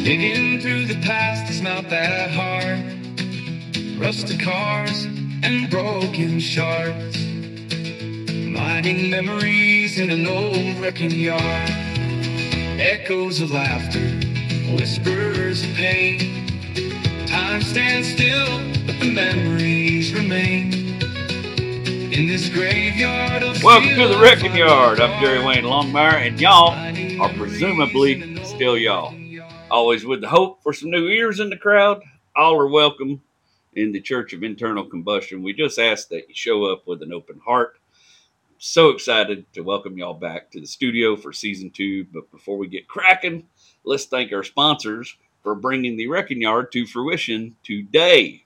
Digging through the past is not that hard. Rusted cars and broken shards, mining memories in an old wrecking yard. Echoes of laughter, whispers of pain. Time stands still, but the memories remain. In this graveyard of Welcome to the Wrecking Yard. I'm Jerry Wayne Longmire, and y'all are presumably still y'all. Always with the hope for some new ears in the crowd. All are welcome in the Church of Internal Combustion. We just ask that you show up with an open heart. So excited to welcome y'all back to the studio for season 2. But before we get cracking, let's thank our sponsors for bringing the Wrecking Yard to fruition today.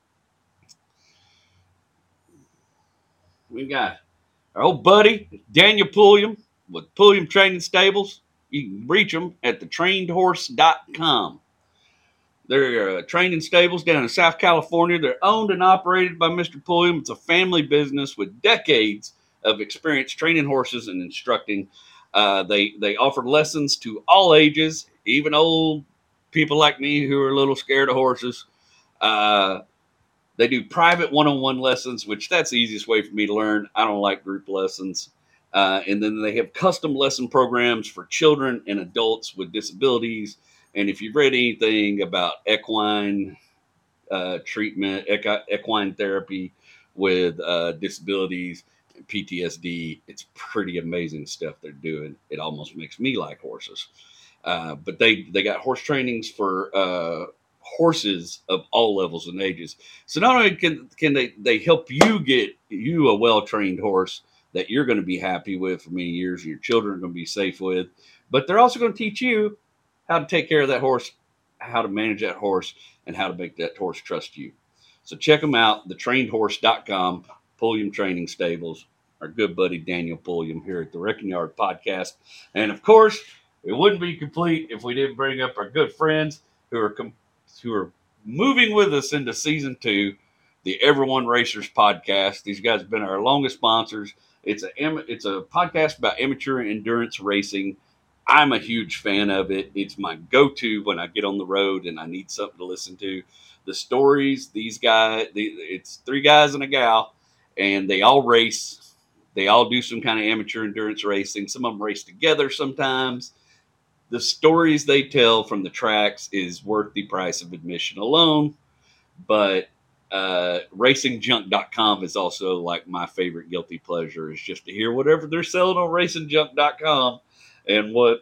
We got our old buddy, Daniel Pulliam, with Pulliam Training Stables. You can reach them at thetrainedhorse.com. They're training stables down in South California. They're owned and operated by Mr. Pulliam. It's a family business with decades of experience training horses and instructing. They offer lessons to all ages, even old people like me who are a little scared of horses. They do private one-on-one lessons, which that's the easiest way for me to learn. I don't like group lessons. And then they have custom lesson programs for children and adults with disabilities. And if you've read anything about equine treatment, equine therapy with disabilities, PTSD, it's pretty amazing stuff they're doing. It almost makes me like horses. But they got horse trainings for horses of all levels and ages. So not only can they help you get you a well-trained horse that you're going to be happy with for many years, your children are going to be safe with, but they're also going to teach you how to take care of that horse, how to manage that horse, and how to make that horse trust you. So check them out, thetrainedhorse.com, Pulliam Training Stables, our good buddy Daniel Pulliam here at the Wrecking Yard Podcast. And of course, it wouldn't be complete if we didn't bring up our good friends who are moving with us into season 2, the Everyone Racers Podcast. These guys have been our longest sponsors. It's a podcast about amateur endurance racing. I'm a huge fan of it. It's my go-to when I get on the road and I need something to listen to. The stories, these guys, it's 3 guys and a gal, and they all race. They all do some kind of amateur endurance racing. Some of them race together sometimes. The stories they tell from the tracks is worth the price of admission alone. But RacingJunk.com is also like my favorite guilty pleasure, is just to hear whatever they're selling on RacingJunk.com and what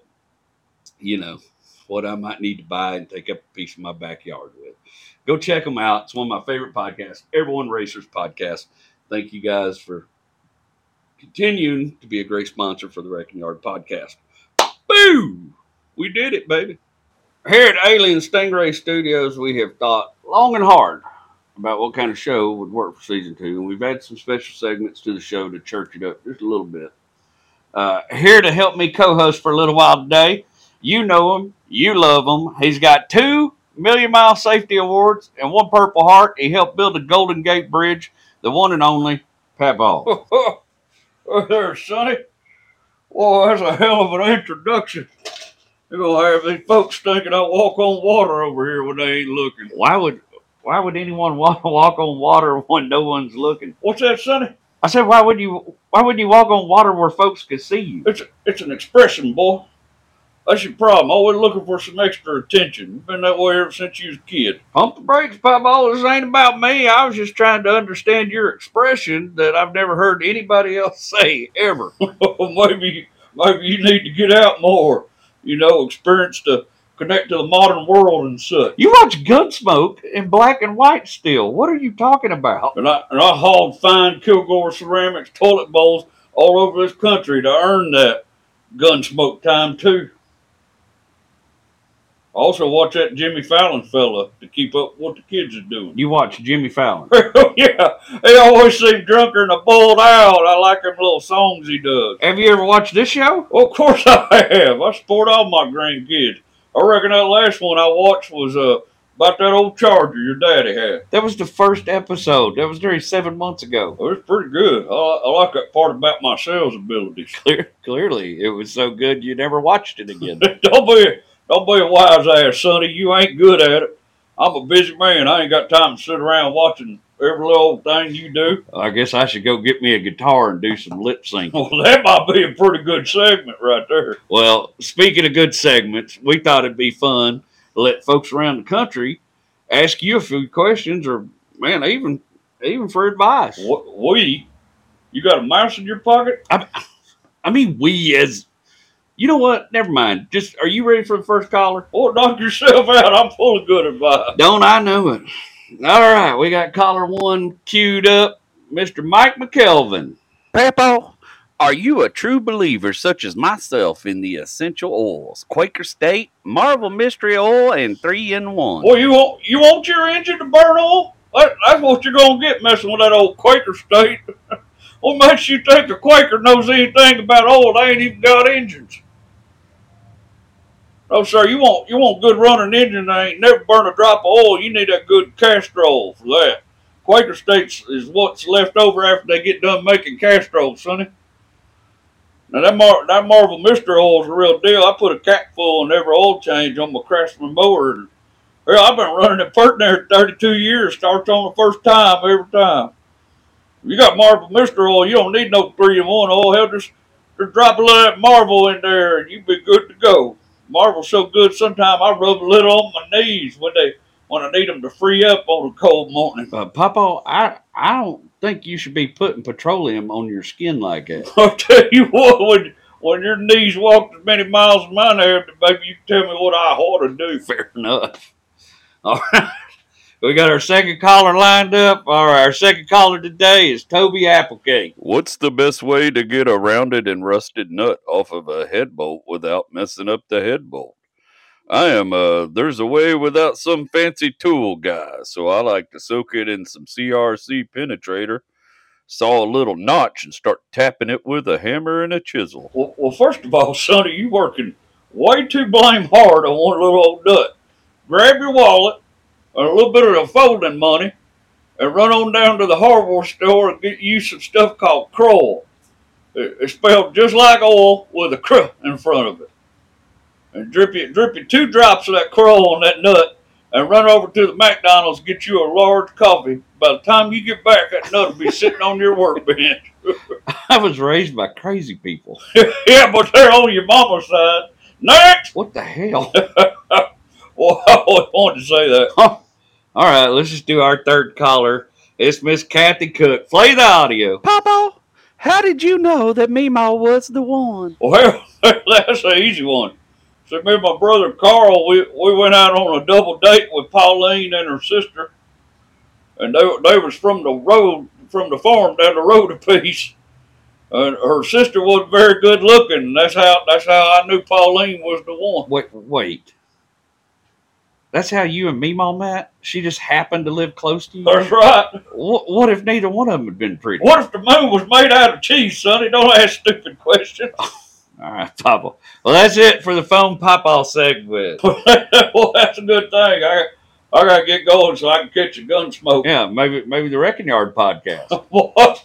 I might need to buy and take up a piece of my backyard with. Go check them out. It's one of my favorite podcasts, Everyone Racers Podcast. Thank you guys for continuing to be a great sponsor for the Wrecking Yard Podcast. Boo! We did it, baby. Here at Alien Stingray Studios, we have thought long and hard about what kind of show would work for season 2. And we've added some special segments to the show to church it up just a little bit. Here to help me co-host for a little while today, you know him, you love him. He's got 2 Million Mile Safety Awards and 1 Purple Heart. He helped build the Golden Gate Bridge, the one and only Pat Ball. Oh, there, Sonny. Whoa, that's a hell of an introduction. You're going to have these folks thinking I walk on water over here when they ain't looking. Why would anyone want to walk on water when no one's looking? What's that, Sonny? I said, why would you walk on water where folks can see you? It's an expression, boy. That's your problem. Always looking for some extra attention. You've been that way ever since you was a kid. Pump the brakes, Papa. This ain't about me. I was just trying to understand your expression that I've never heard anybody else say ever. Maybe you need to get out more. Experience to connect to the modern world and such. You watch Gunsmoke in black and white still. What are you talking about? And I hauled fine Kilgore ceramics toilet bowls all over this country to earn that Gunsmoke time too. I also watch that Jimmy Fallon fella to keep up with what the kids are doing. You watch Jimmy Fallon? Yeah, he always seems drunker than a bald owl. I like them little songs he does. Have you ever watched this show? Well, of course I have. I support all my grandkids. I reckon that last one I watched was about that old Charger your daddy had. That was the first episode. That was nearly 7 months ago. Well, it's pretty good. I like that part about my sales abilities. Clearly, it was so good you never watched it again. Don't be a wise ass, Sonny. You ain't good at it. I'm a busy man. I ain't got time to sit around watching every little old thing you do. I guess I should go get me a guitar and do some lip syncing. Well, that might be a pretty good segment right there. Well, speaking of good segments, we thought it'd be fun to let folks around the country ask you a few questions, or man, even for advice. You got a mouse in your pocket? I mean, we as you know what? Never mind. Just are you ready for the first caller? Oh, knock yourself out. I'm full of good advice. Don't I know it? All right, we got caller one queued up, Mr. Mike McKelvin. Papo, are you a true believer such as myself in the essential oils, Quaker State, Marvel Mystery Oil, and 3-in-1? Well, you want your engine to burn oil? That's what you're gonna get messing with that old Quaker State. What makes you think a Quaker knows anything about oil? They ain't even got engines. No, sir, you want good running engine that ain't never burn a drop of oil. You need that good castor oil for that. Quaker States is what's left over after they get done making castor oil, sonny. Now that Marvel Mystery Oil is a real deal. I put a cap full in every oil change on my Craftsman mower. And, well, I've been running it pert there 32 years. Starts on the first time every time. If you got Marvel Mystery Oil, you don't need no 3-in-1 oil. Hell, just drop a little of that Marvel in there and you be good to go. Marvel's so good, sometimes I rub a little on my knees when I need them to free up on a cold morning. Papa, I don't think you should be putting petroleum on your skin like that. I'll tell you what, when your knees walk as many miles as mine have, maybe you can tell me what I ought to do. Fair enough. All right. We got our second caller lined up. All right, our second caller today is Toby Applegate. What's the best way to get a rounded and rusted nut off of a head bolt without messing up the head bolt? There's a way without some fancy tool guy, so I like to soak it in some CRC penetrator, saw a little notch, and start tapping it with a hammer and a chisel. Well, first of all, Sonny, you working way too blame hard on one little old nut. Grab your wallet, and a little bit of the folding money, and run on down to the hardware store and get you some stuff called Kroll. It's spelled just like oil with a cr in front of it. And drip you 2 drops of that Kroll on that nut, and run over to the McDonald's and get you a large coffee. By the time you get back, that nut will be sitting on your workbench. I was raised by crazy people. Yeah, but they're on your mama's side. Next! What the hell? Well, I always wanted to say that. All right, let's just do our third caller. It's Miss Kathy Cook. Play the audio. Papa, how did you know that Meemaw was the one? Well, that's an easy one. So me and my brother Carl, we went out on a double date with Pauline and her sister. And they was from the farm down the road a piece. And her sister wasn't very good looking. That's how I knew Pauline was the one. Wait. That's how you and Meemaw met? She just happened to live close to you? That's right. What if neither one of them had been pretty? What if the moon was made out of cheese, Sonny? Don't ask stupid questions. All right, Papa. Well, that's it for the phone Papa segment. Well, that's a good thing. I gotta get going so I can catch a gun smoke. Yeah, maybe the Wrecking Yard podcast. What?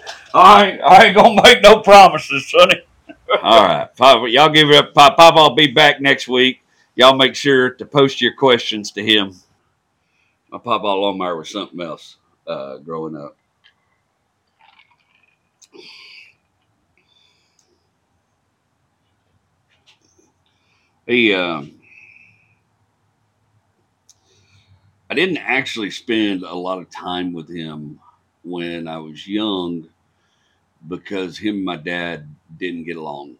I ain't gonna make no promises, Sonny. All right, Papa, y'all give it up. Papa will be back next week. Y'all make sure to post your questions to him. My Papa Longmire was something else growing up. I didn't actually spend a lot of time with him when I was young because him and my dad didn't get along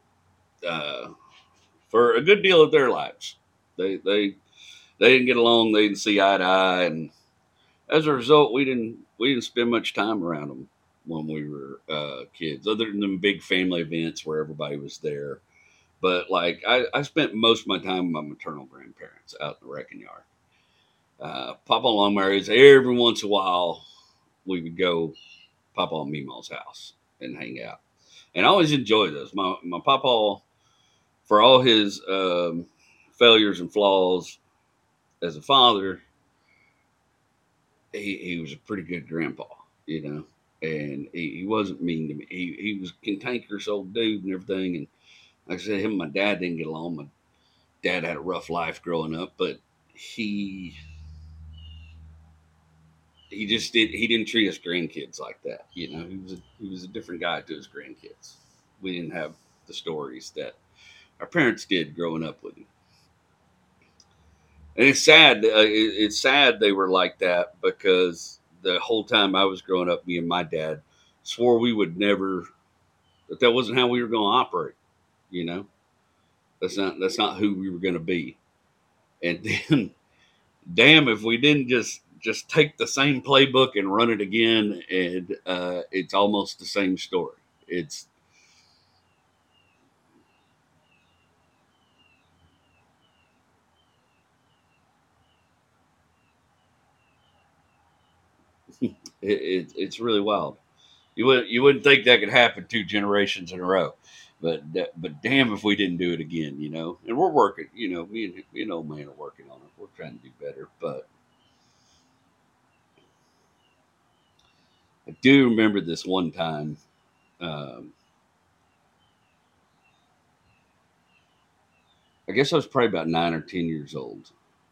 for a good deal of their lives. They didn't get along. They didn't see eye to eye, and as a result, we didn't spend much time around them when we were kids, other than them big family events where everybody was there. But like I spent most of my time with my maternal grandparents out in the wrecking yard. Papa Longmire, every once in a while we would go Papa and Meemaw's house and hang out, and I always enjoy those. My Papa, for all his failures and flaws as a father, he was a pretty good grandpa, you know, and he wasn't mean to me. He was a cantankerous old dude and everything, and like I said, him and my dad didn't get along. My Dad had a rough life growing up, but he he didn't treat his grandkids like that. He was a different guy to his grandkids. We didn't have the stories that our parents did growing up with him. And it's sad. It's sad they were like that, because the whole time I was growing up, me and my dad swore we would never, that wasn't how we were going to operate. You know, that's not who we were going to be. And then, damn, if we didn't just take the same playbook and run it again, and it's almost the same story. It's it's really wild. You wouldn't think that could happen 2 generations in a row, but damn if we didn't do it again, you know. And we're working, you know. Me and old man are working on it. We're trying to do better, but I do remember this one time. Um, I guess I was probably about 9 or 10 years old,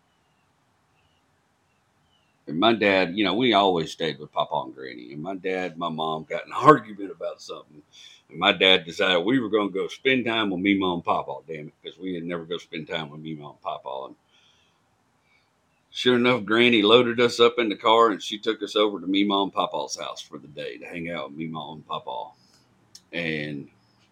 and my dad, you know, we always stayed with Papa and Granny, and my dad, and my mom got in an argument about something. And my dad decided we were going to go spend time with me, mom, and Papa. Damn it, because we had never go spend time with me, mom, and Papa. And sure enough, Granny loaded us up in the car, and she took us over to me, mom, and Papa's house for the day to hang out with me, mom, and Papa. And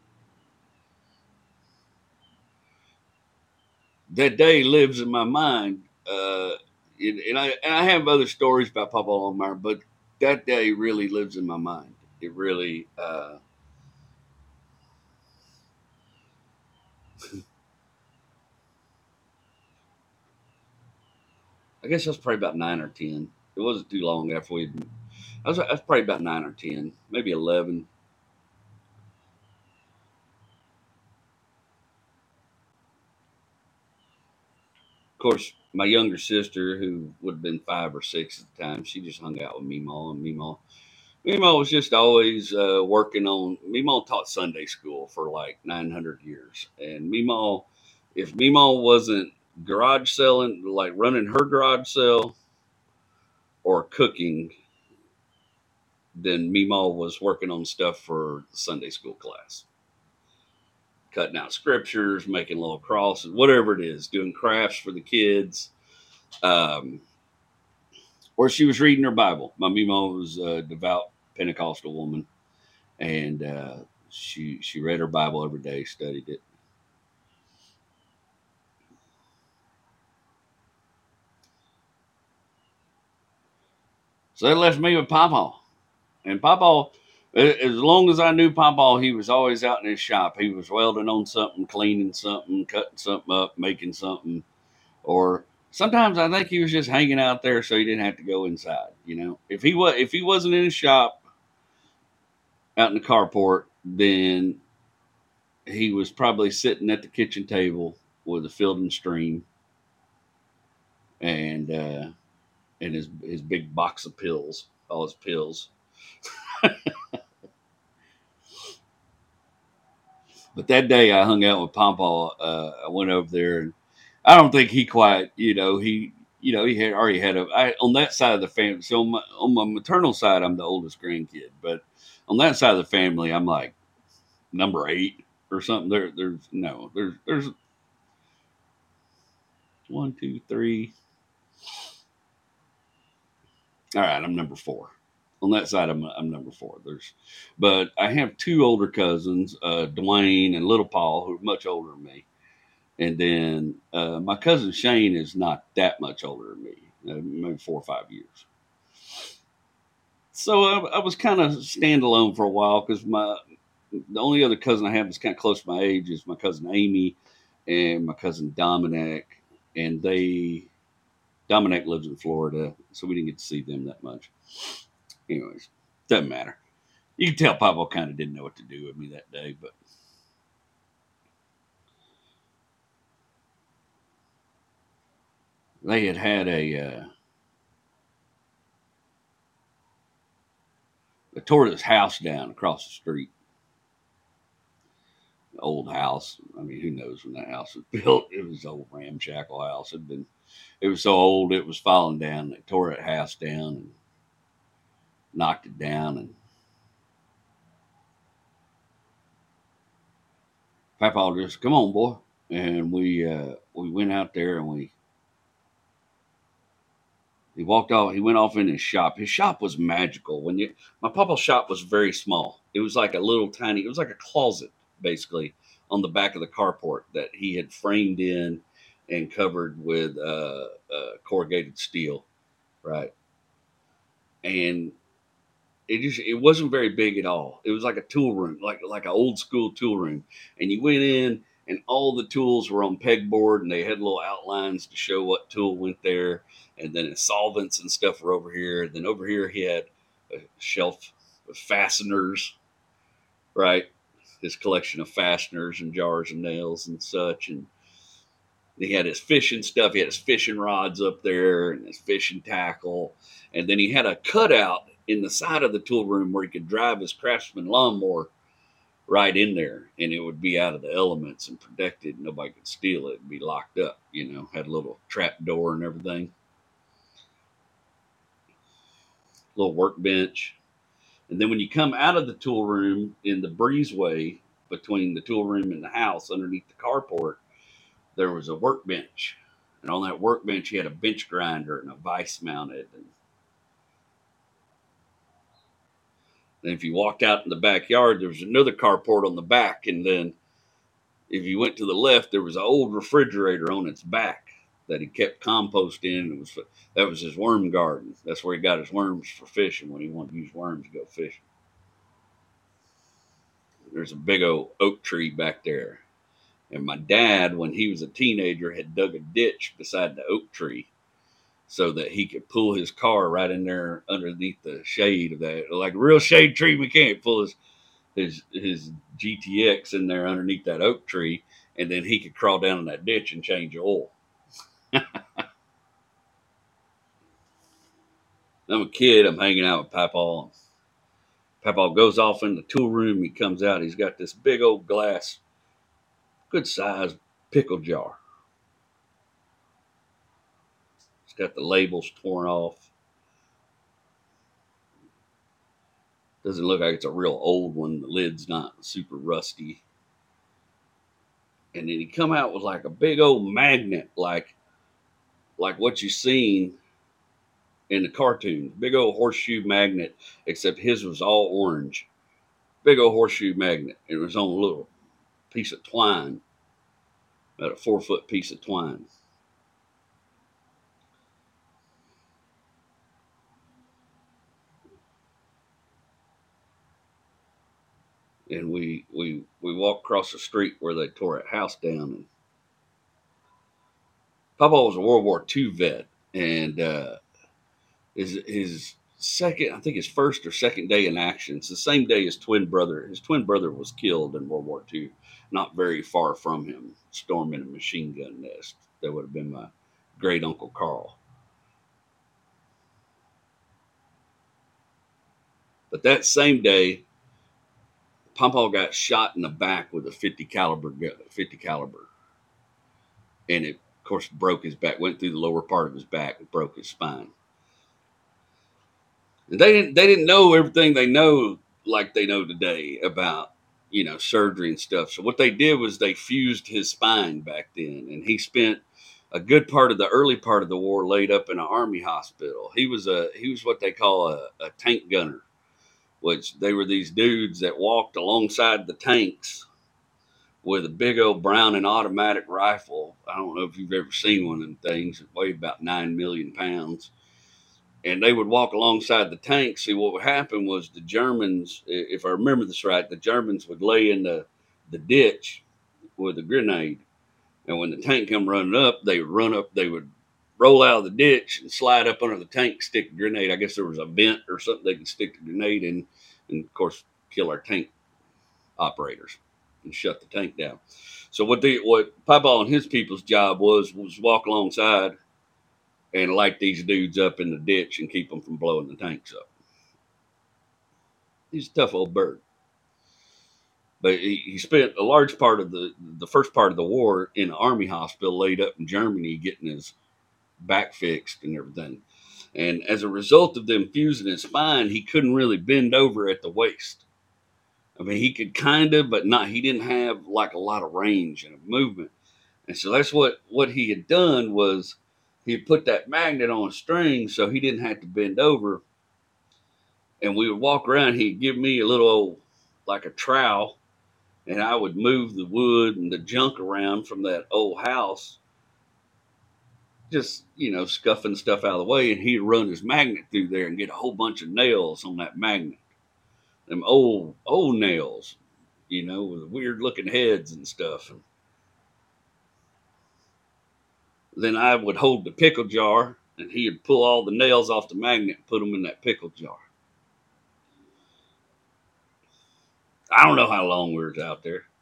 that day lives in my mind. And I have other stories about Papa Longmire, but that day really lives in my mind. It really. I guess I was probably about 9 or 10. It wasn't too long after we. I was probably about 9 or 10, maybe 11. Of course, my younger sister, who would have been 5 or 6 at the time, she just hung out with Meemaw, and Meemaw was just always working on. Meemaw taught Sunday school for like 900 years, and Meemaw, if Meemaw wasn't garage selling, like running her garage sale or cooking, then Meemaw was working on stuff for the Sunday school class, cutting out scriptures, making little crosses, whatever it is, doing crafts for the kids. Um, or she was reading her Bible. My Meemaw was a devout Pentecostal woman, and she read her Bible every day, studied it. So that left me with Papa. And Papa, as long as I knew Papa, he was always out in his shop. He was welding on something, cleaning something, cutting something up, making something. Or sometimes I think he was just hanging out there so he didn't have to go inside. You know, if he wasn't in his shop out in the carport, then he was probably sitting at the kitchen table with a Field and Stream and his big box of pills, all his pills. But that day I hung out with Papa. I went over there, and I don't think he quite, he had already had on that side of the family. So on my maternal side, I'm the oldest grandkid, but on that side of the family, I'm like number 8 or something. There's 1, 2, 3. All right, I'm number 4. On that side, I'm number 4. But I have 2 older cousins, Dwayne and Little Paul, who are much older than me. And then my cousin Shane is not that much older than me, maybe 4 or 5 years. So I was kind of standalone for a while, because the only other cousin I have that's kind of close to my age is my cousin Amy and my cousin Dominic. And Dominic lives in Florida, so we didn't get to see them that much. Anyways, doesn't matter. You can tell Papa kind of didn't know what to do with me that day, but they they tore this house down across the street. old house. I mean, who knows when that house was built? It was an old ramshackle house. It was so old it was falling down. They tore that house down and knocked it down, and Papa just, come on, boy. And we went out there, and he walked off. He went off in his shop. His shop was magical. My papa's shop was very small. It was like a little tiny. It was like a closet, basically, on the back of the carport that he had framed in and covered with corrugated steel, right? And it wasn't very big at all. It was like a tool room, like an old school tool room. And you went in, and all the tools were on pegboard, and they had little outlines to show what tool went there. And then solvents and stuff were over here. And then over here he had a shelf with fasteners, right? His collection of fasteners and jars and nails and such. And he had his fishing stuff. He had his fishing rods up there and his fishing tackle. And then he had a cutout in the side of the tool room where he could drive his Craftsman lawnmower right in there, and it would be out of the elements and protected. Nobody could steal it. It'd be locked up, had a little trap door and everything. Little workbench. And then when you come out of the tool room in the breezeway between the tool room and the house underneath the carport, there was a workbench. And on that workbench, he had a bench grinder and a vise mounted. And then if you walked out in the backyard, there was another carport on the back. And then if you went to the left, there was an old refrigerator on its back that he kept compost in. That was his worm garden. That's where he got his worms for fishing when he wanted to use worms to go fishing. There's a big old oak tree back there. And my dad, when he was a teenager, had dug a ditch beside the oak tree so that he could pull his car right in there underneath the shade of that. Like a real shade tree mechanic, pull his GTX in there underneath that oak tree, and then he could crawl down in that ditch and change oil. I'm a kid. I'm hanging out with Papa. Papa goes off in the tool room. He comes out. He's got this big old glass, good sized pickle jar. It's got the labels torn off. Doesn't look like it's a real old one. The lid's not super rusty. And then he come out with like a big old magnet, like what you seen in the cartoons. Big old horseshoe magnet, except his was all orange. Big old horseshoe magnet. It was on a little piece of twine, about a 4-foot piece of twine. And we walked across the street where they tore that house down. And Papa was a World War II vet, and his second, I think his first or second day in action, it's the same day his twin brother was killed in World War II, not very far from him, storming a machine gun nest. That would have been my great uncle Carl. But that same day, Papa got shot in the back with a 50 caliber, and it, of course, broke his back. Went through the lower part of his back and broke his spine. And they didn't know everything they know like they know today about surgery and stuff. So what they did was they fused his spine back then, and he spent a good part of the early part of the war laid up in an army hospital. He was what they call a tank gunner, which they were these dudes that walked alongside the tanks with a big old Browning automatic rifle. I don't know if you've ever seen one of them things. It weighed about 9 million pounds. And they would walk alongside the tanks. See, what would happen was the Germans, if I remember this right, the Germans would lay in the ditch with a grenade. And when the tank come running up, they would roll out of the ditch and slide up under the tank, stick a grenade. I guess there was a vent or something they could stick the grenade in, and of course kill our tank operators and shut the tank down. So what Papa and his people's job was walk alongside and light these dudes up in the ditch and keep them from blowing the tanks up. He's a tough old bird. But he spent a large part of the first part of the war in an army hospital, laid up in Germany, getting his back fixed and everything. And as a result of them fusing his spine, he couldn't really bend over at the waist. I mean, he could kind of, but not. He didn't have like a lot of range and movement. And so that's what he had done was he had put that magnet on a string so he didn't have to bend over. And we would walk around. He'd give me a little old, like a trowel, and I would move the wood and the junk around from that old house, just, scuffing stuff out of the way. And he'd run his magnet through there and get a whole bunch of nails on that magnet. Them old nails, with weird looking heads and stuff. And then I would hold the pickle jar and he would pull all the nails off the magnet and put them in that pickle jar. I don't know how long we were out there.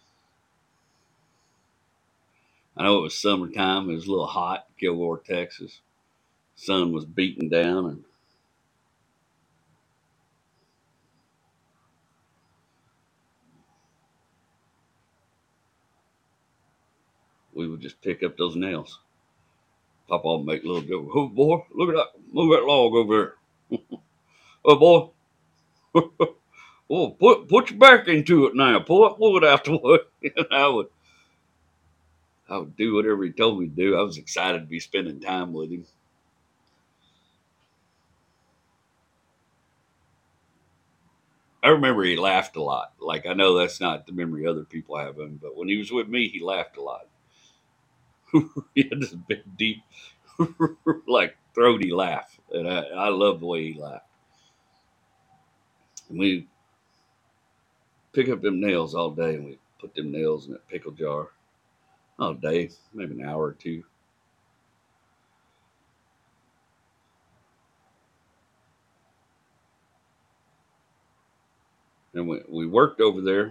I know it was summertime. It was a little hot in Kilgore, Texas. Sun was beating down, and we would just pick up those nails. Pop off and make a little go. Oh, boy, look at that. Move that log over there. Oh, boy. Oh, put your back into it now. Pull that wood out the way. And I would do whatever he told me to do. I was excited to be spending time with him. I remember he laughed a lot. Like, I know that's not the memory other people have of him, but when he was with me, he laughed a lot. He had this big, deep, like throaty laugh, and I love the way he laughed. And we pick up them nails all day, and we put them nails in that pickle jar all day, maybe an hour or two. And we worked over there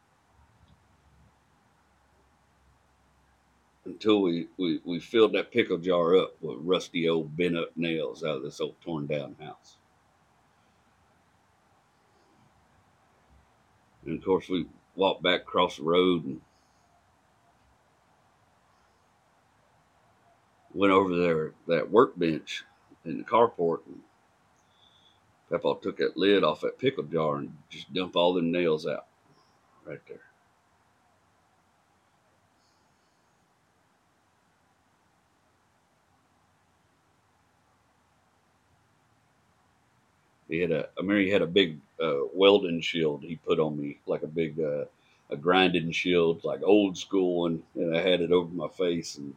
until we filled that pickle jar up with rusty old bent up nails out of this old torn down house. And of course we walked back across the road and went over there, that workbench in the carport, and Papa took that lid off that pickle jar and just dumped all them nails out right there. He had a big welding shield he put on me, like a big a grinding shield, like old school one, and I had it over my face. And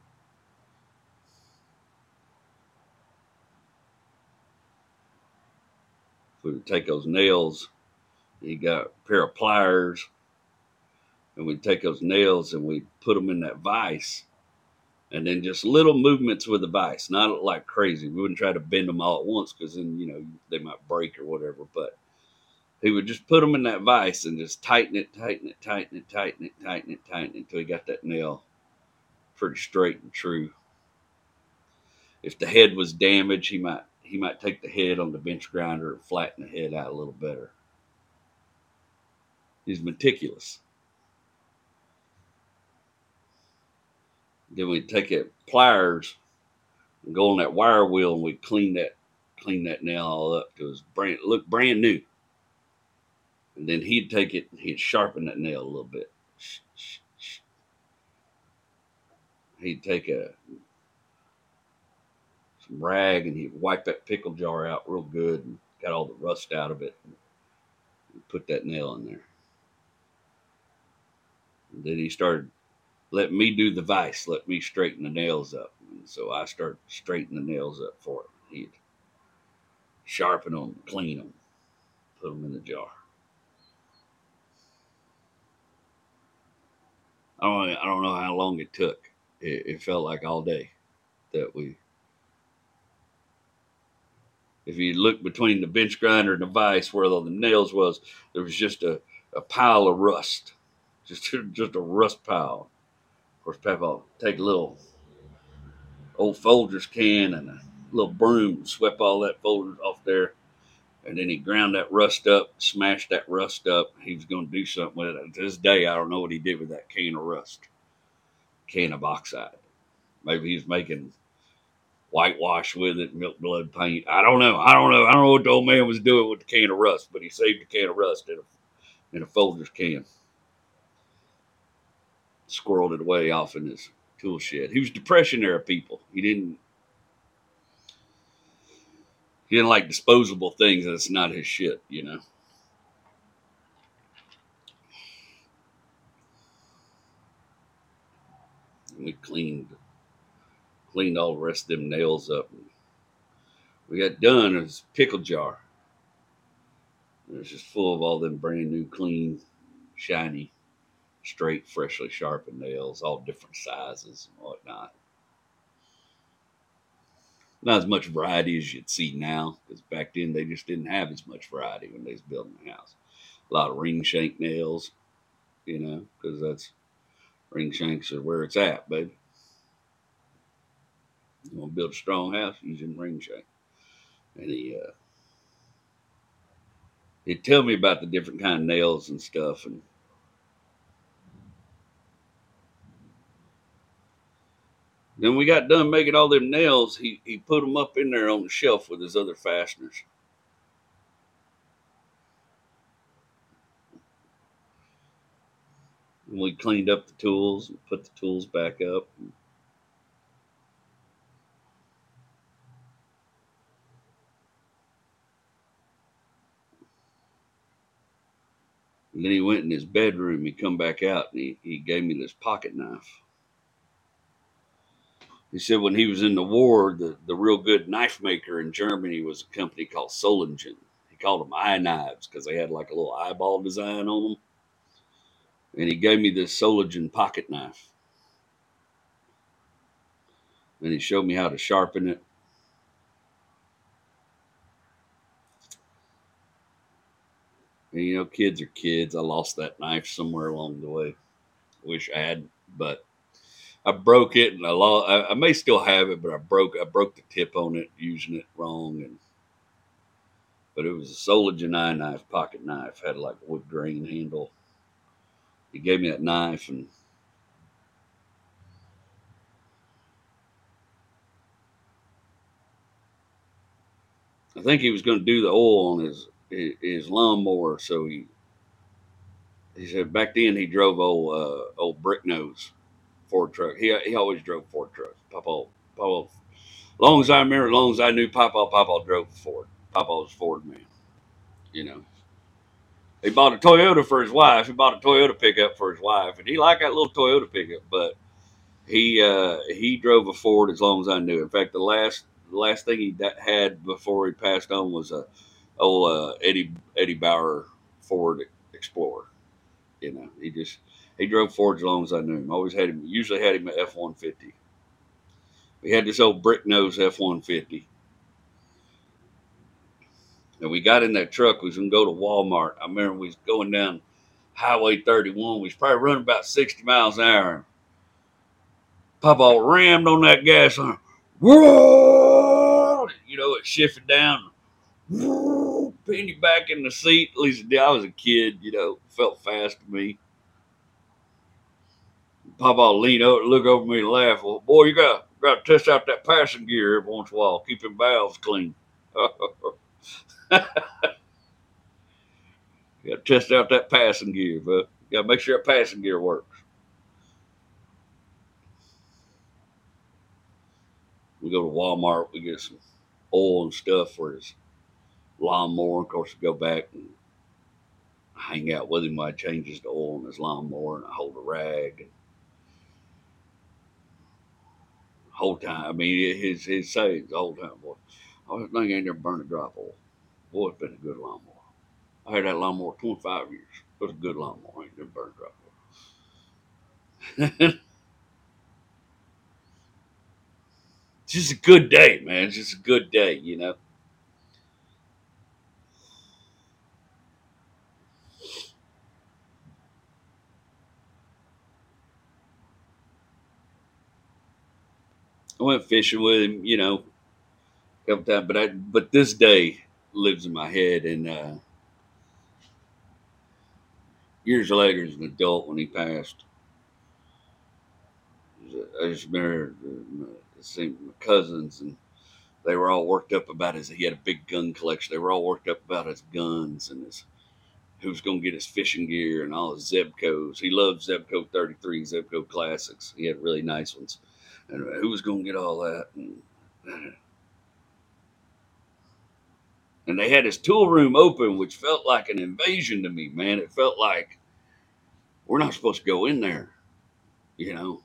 we would take those nails. He got a pair of pliers, and we'd take those nails and we'd put them in that vise, and then just little movements with the vise, not like crazy. We wouldn't try to bend them all at once because then they might break or whatever. But he would just put them in that vise and just tighten it until he got that nail pretty straight and true. If the head was damaged, he might take the head on the bench grinder and flatten the head out a little better. He's meticulous. Then we'd take it pliers and go on that wire wheel, and we'd clean that nail all up to his look brand new. And then he'd take it and he'd sharpen that nail a little bit. He'd take some rag and he'd wipe that pickle jar out real good and got all the rust out of it and put that nail in there. And then he started letting me do the vise, let me straighten the nails up. And so I started straightening the nails up for him. He'd sharpen them, clean them, put them in the jar. I don't know how long it took. It felt like all day that if you look between the bench grinder and the vise where all the nails was, there was just a pile of rust, just a rust pile. Of course, Papa will take a little old Folgers can and a little broom, swept all that Folgers off there, And then he ground that rust up, smashed that rust up. He was going to do something with it. To this day, I don't know what he did with that can of rust, can of oxide. Maybe he was making whitewash with it, milk blood paint. I don't know. I don't know what the old man was doing with the can of rust, but he saved the can of rust in a Folgers can. Squirreled it away off in his tool shed. He was Depression era people. He didn't like disposable things. That's not his shit, you know. And we cleaned all the rest of them nails up. We got done. It was a pickle jar. It was just full of all them brand new, clean, shiny, straight, freshly sharpened nails, all different sizes and whatnot. Not as much variety as you'd see now, because back then they just didn't have as much variety when they was building the house. A lot of ring shank nails, you know, because that's ring shanks are where it's at, baby. You want to build a strong house, using ring shank. And he'd tell me about the different kind of nails and stuff, and then we got done making all them nails. He put them up in there on the shelf with his other fasteners. And we cleaned up the tools and put the tools back up. And then he went in his bedroom. He come back out and he gave me this pocket knife. He said when he was in the war, the real good knife maker in Germany was a company called Solingen. He called them eye knives because they had like a little eyeball design on them. And he gave me this Solingen pocket knife. And he showed me how to sharpen it. And, you know, kids are kids. I lost that knife somewhere along the way. Wish I had, but I broke it, and I may still have it, but I broke the tip on it using it wrong, but it was a Solingen eye knife, pocket knife, had like a wood grain handle. He gave me that knife, and I think he was going to do the oil on his lawnmower. So he said back then he drove old brick nose Ford truck. He always drove Ford trucks. Papa, long as I remember, long as I knew Papa drove Ford. Papa was a Ford man, you know. He bought a Toyota for his wife. He bought a Toyota pickup for his wife, and he liked that little Toyota pickup. But he drove a Ford as long as I knew. In fact, the last thing he had before he passed on was a old Eddie Bauer Ford Explorer. You know, he drove Ford as long as I knew him. Usually had him at F-150. We had this old brick nose F-150. And we got in that truck. We was going to go to Walmart. I remember we was going down Highway 31. We was probably running about 60 miles an hour. Papa rammed on that gas on. Whoa! You know, it shifted down. Whoa! Pinned you back in the seat. At least I was a kid, you know, felt fast to me. Papa lean over, look over me and laugh. Well, boy, you got to test out that passing gear every once in a while. Keep them valves clean. You got to test out that passing gear, but you got to make sure that passing gear works. We go to Walmart, we get some oil and stuff for his lawnmower. Of course, we go back and hang out with him while he changes the oil on his lawnmower, and I hold a rag. And the whole time, I mean, his sayings the whole time, boy, oh, that thing ain't never burned a drop of oil. Boy, it's been a good lawnmower. I had that lawnmower 25 years. It was a good lawnmower. Ain't never burned a drop of oil. It's just a good day, man. It's just a good day, you know. I went fishing with him, you know, a couple times, but this day, lives in my head. And years later, as an adult, when he passed, I just remember seeing my cousins, and they were all worked up about he had a big gun collection. They were all worked up about his guns and who's going to get his fishing gear and all his Zebcos. He loved Zebco 33, Zebco Classics. He had really nice ones. And who was going to get all that? And they had his tool room open, which felt like an invasion to me, man. It felt like we're not supposed to go in there, you know.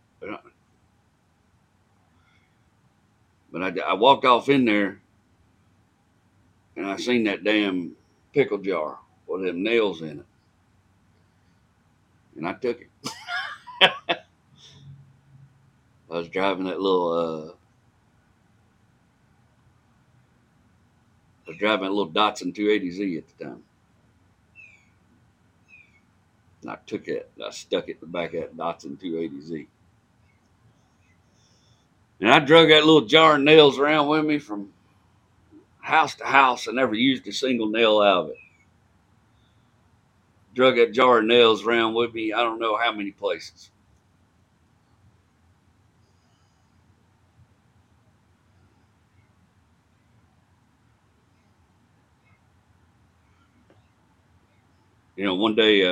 But I walked off in there, and I seen that damn pickle jar with them nails in it. And I took it. I was driving that little Datsun 280Z at the time. And I took it. I stuck it in the back of that Datsun 280Z. And I drug that little jar of nails around with me from house to house. I never used a single nail out of it. Drug that jar of nails around with me, I don't know how many places. You know, one day,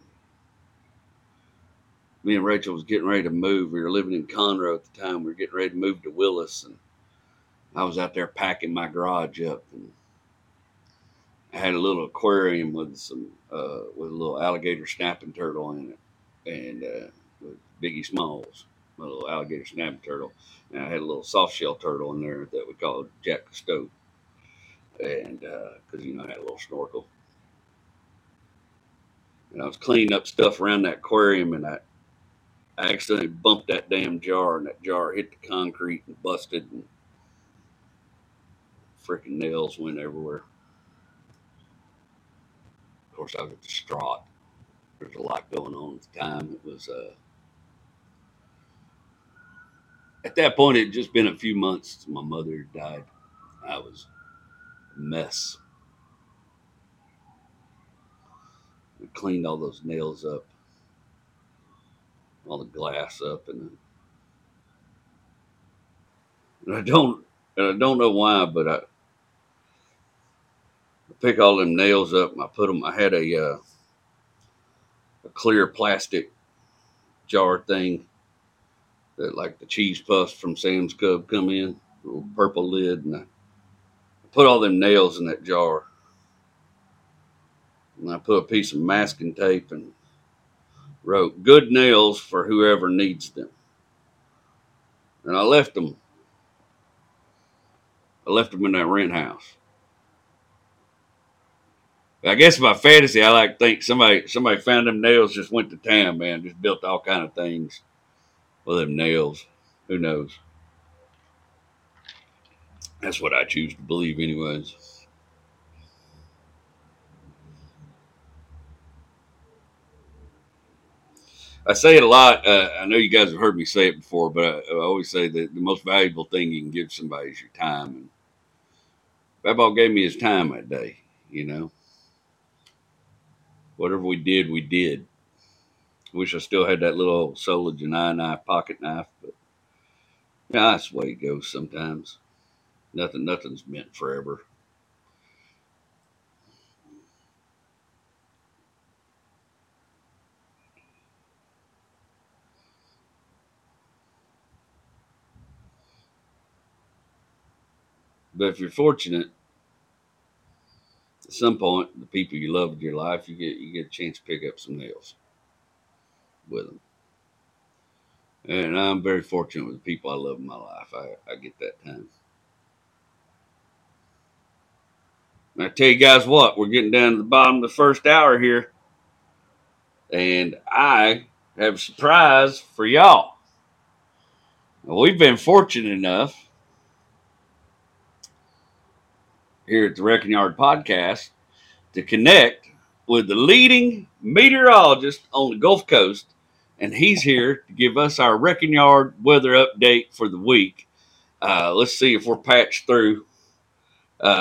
me and Rachel was getting ready to move. We were living in Conroe at the time. We were getting ready to move to Willis, and I was out there packing my garage up, and I had a little aquarium with with a little alligator snapping turtle in it, and with Biggie Smalls, my little alligator snapping turtle, and I had a little soft shell turtle in there that we called Jack Cousteau, and because I had a little snorkel, and I was cleaning up stuff around that aquarium, and I accidentally bumped that damn jar, and that jar hit the concrete and busted, and freaking nails went everywhere. Of course, I was distraught. There was a lot going on at the time. It was at that point, it had just been a few months since my mother had died. I was a mess. I cleaned all those nails up, all the glass up, and I don't know why, but I pick all them nails up and I put them. I had a clear plastic jar thing that, like the cheese puffs from Sam's Club, come in, a little purple lid, and I put all them nails in that jar. And I put a piece of masking tape and wrote "Good nails for whoever needs them." And I left them. in that rent house. I guess my fantasy, I like to think somebody found them nails, just went to town, man, just built all kind of things with them nails. Who knows? That's what I choose to believe, anyways. I say it a lot. I know you guys have heard me say it before, but I always say that the most valuable thing you can give somebody is your time. And Babal gave me his time that day, Whatever we did. Wish I still had that little Sola Janai knife, pocket knife, but that's the way it goes sometimes. Nothing's meant forever. But if you're fortunate, at some point, the people you love in your life, you get a chance to pick up some nails with them. And I'm very fortunate with the people I love in my life. I get that time. And I tell you guys what, we're getting down to the bottom of the first hour here. And I have a surprise for y'all. Now, we've been fortunate enough here at the Wrecking Yard Podcast to connect with the leading meteorologist on the Gulf Coast. And he's here to give us our Wrecking Yard weather update for the week. Let's see if we're patched through. Let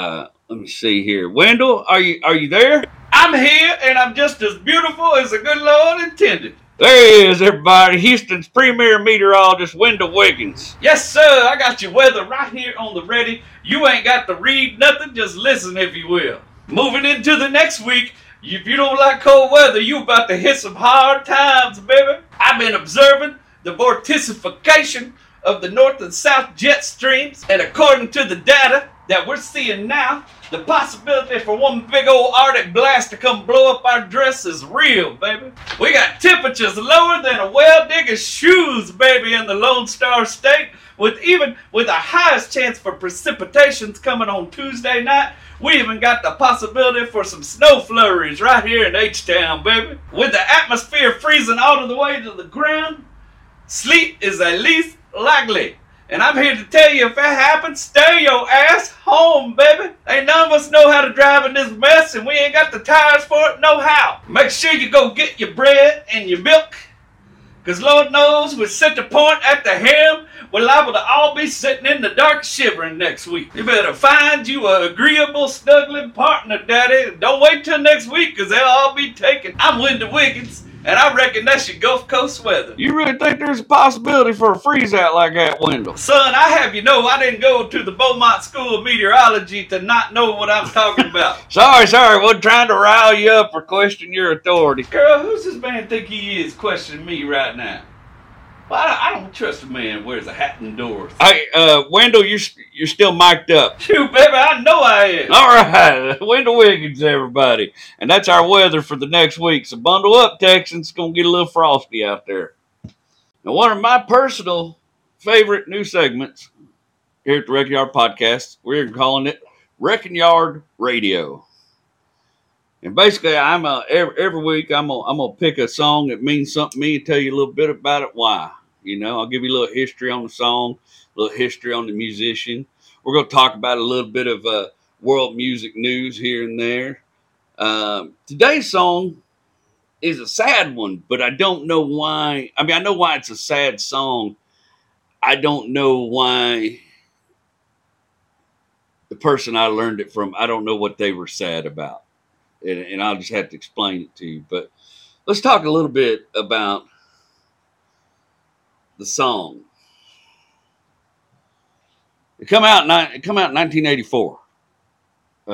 Let me see here. Wendell, are you there? I'm here, and I'm just as beautiful as the good Lord intended. There he is, everybody. Houston's premier meteorologist, Wendell Wiggins. Yes, sir. I got your weather right here on the ready. You ain't got to read nothing. Just listen, if you will. Moving into the next week, if you don't like cold weather, you about to hit some hard times, baby. I've been observing the vorticification of the north and south jet streams, and according to the data that we're seeing now, the possibility for one big old Arctic blast to come blow up our dress is real, baby. We got temperatures lower than a well digger's shoes, baby, in the Lone Star State, with the highest chance for precipitations coming on Tuesday night. We even got the possibility for some snow flurries right here in H-Town, baby. With the atmosphere freezing all the way to the ground, sleet is at least likely. And I'm here to tell you, if that happens, stay your ass home, baby. Ain't none of us know how to drive in this mess, and we ain't got the tires for it no how. Make sure you go get your bread and your milk, because Lord knows we're set to point at the hem. We're liable to all be sitting in the dark shivering next week. You better find you a agreeable, snuggling partner, daddy. Don't wait till next week, because they'll all be taken. I'm Wendell Wiggins, and I reckon that's your Gulf Coast weather. You really think there's a possibility for a freeze out like that, Wendell? Son, I have you know I didn't go to the Beaumont School of Meteorology to not know what I'm talking about. Sorry, wasn't trying to rile you up or question your authority. Girl, who's this man think he is questioning me right now? Well, I don't trust a man who wears a hat indoors. Hey, Wendell, you're still mic'd up. Shoot, baby, I know I am. All right, Wendell Wiggins, everybody. And that's our weather for the next week. So bundle up, Texans. It's going to get a little frosty out there. Now, one of my personal favorite new segments here at the Wrecking Yard Podcast, we're calling it Wrecking Yard Radio. And basically, every week I'm gonna pick a song that means something to me and tell you a little bit about it. Why? You know, I'll give you a little history on the song, a little history on the musician. We're gonna talk about a little bit of world music news here and there. Today's song is a sad one, but I don't know why. I mean, I know why it's a sad song. I don't know why the person I learned it from, I don't know what they were sad about. And I'll just have to explain it to you. But let's talk a little bit about the song. It come out in 1984. Come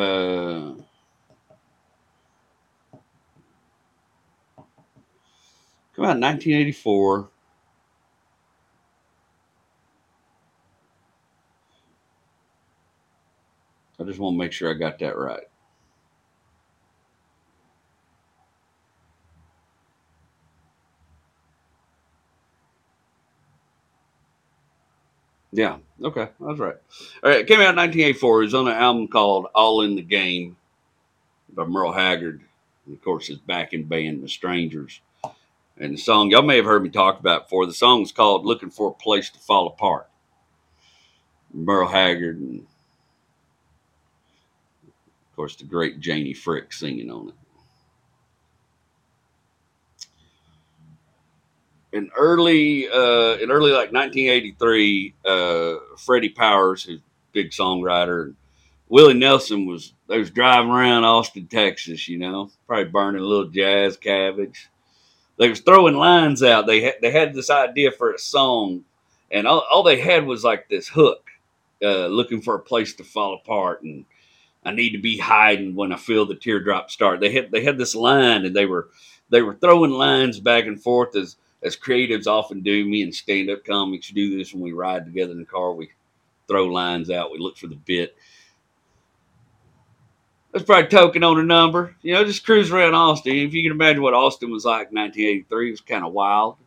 out in 1984. I just want to make sure I got that right. Yeah, okay, that's right. All right, it came out in 1984. It was on an album called All in the Game by Merle Haggard. And of course, his backing band, The Strangers. And the song, y'all may have heard me talk about before. The song is called Looking for a Place to Fall Apart. Merle Haggard and, of course, the great Janie Frick singing on it. In early like 1983, Freddie Powers, who's a big songwriter, and Willie Nelson was driving around Austin, Texas, you know, probably burning a little jazz cabbage. They was throwing lines out. They had this idea for a song, and all they had was like this hook, looking for a place to fall apart, and I need to be hiding when I feel the teardrops start. They had this line, and they were throwing lines back and forth as creatives often do. Me and stand-up comics do this when we ride together in the car. We throw lines out. We look for the bit. That's probably token on a number. You know, just cruise around Austin. If you can imagine what Austin was like in 1983, it was kind of wild.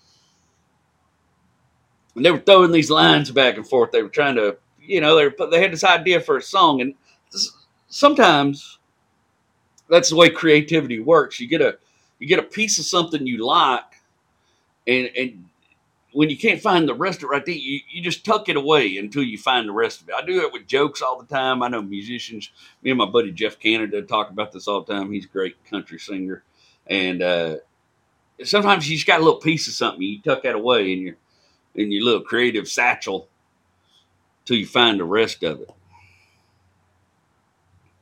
And they were throwing these lines back and forth. They were trying to, you know, they had this idea for a song. And sometimes that's the way creativity works. You get a piece of something you like, and when you can't find the rest of it right there, you just tuck it away until you find the rest of it. I do it with jokes all the time. I know musicians, me and my buddy Jeff Canada talk about this all the time. He's a great country singer. And sometimes you just got a little piece of something. You tuck that away in your little creative satchel till you find the rest of it.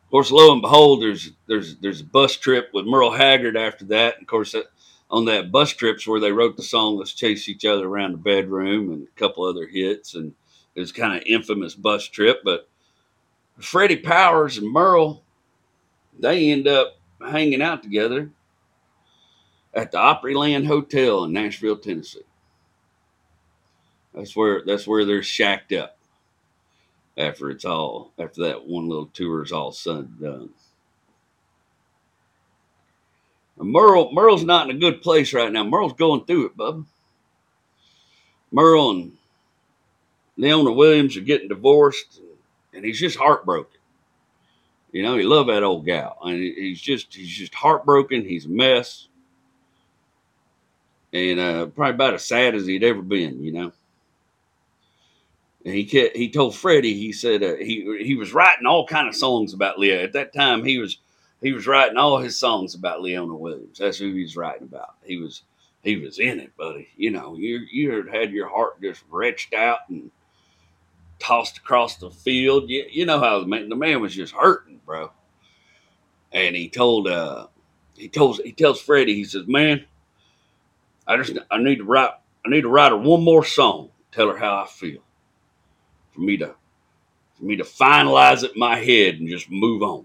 Of course, lo and behold, there's a bus trip with Merle Haggard after that. And of course, on that bus trip's where they wrote the song "Let's Chase Each Other Around the Bedroom" and a couple other hits, and it was kind of infamous bus trip. But Freddie Powers and Merle, they end up hanging out together at the Opryland Hotel in Nashville, Tennessee. That's where they're shacked up after that one little tour is all said and done. Merle's not in a good place right now. Merle's going through it, bub. Merle and Leona Williams are getting divorced, and he's just heartbroken. You know, he loved that old gal, and he's just heartbroken. He's a mess, and probably about as sad as he'd ever been. You know, and he told Freddie, he said he was writing all kind of songs about Leah at that time. He was writing all his songs about Leona Williams. That's who he was writing about. He was in it, buddy. You know, you had your heart just wrenched out and tossed across the field. You know how the man was just hurting, bro. And he tells Freddie, he says, "Man, I need to write her one more song, tell her how I feel, for me to finalize it in my head and just move on."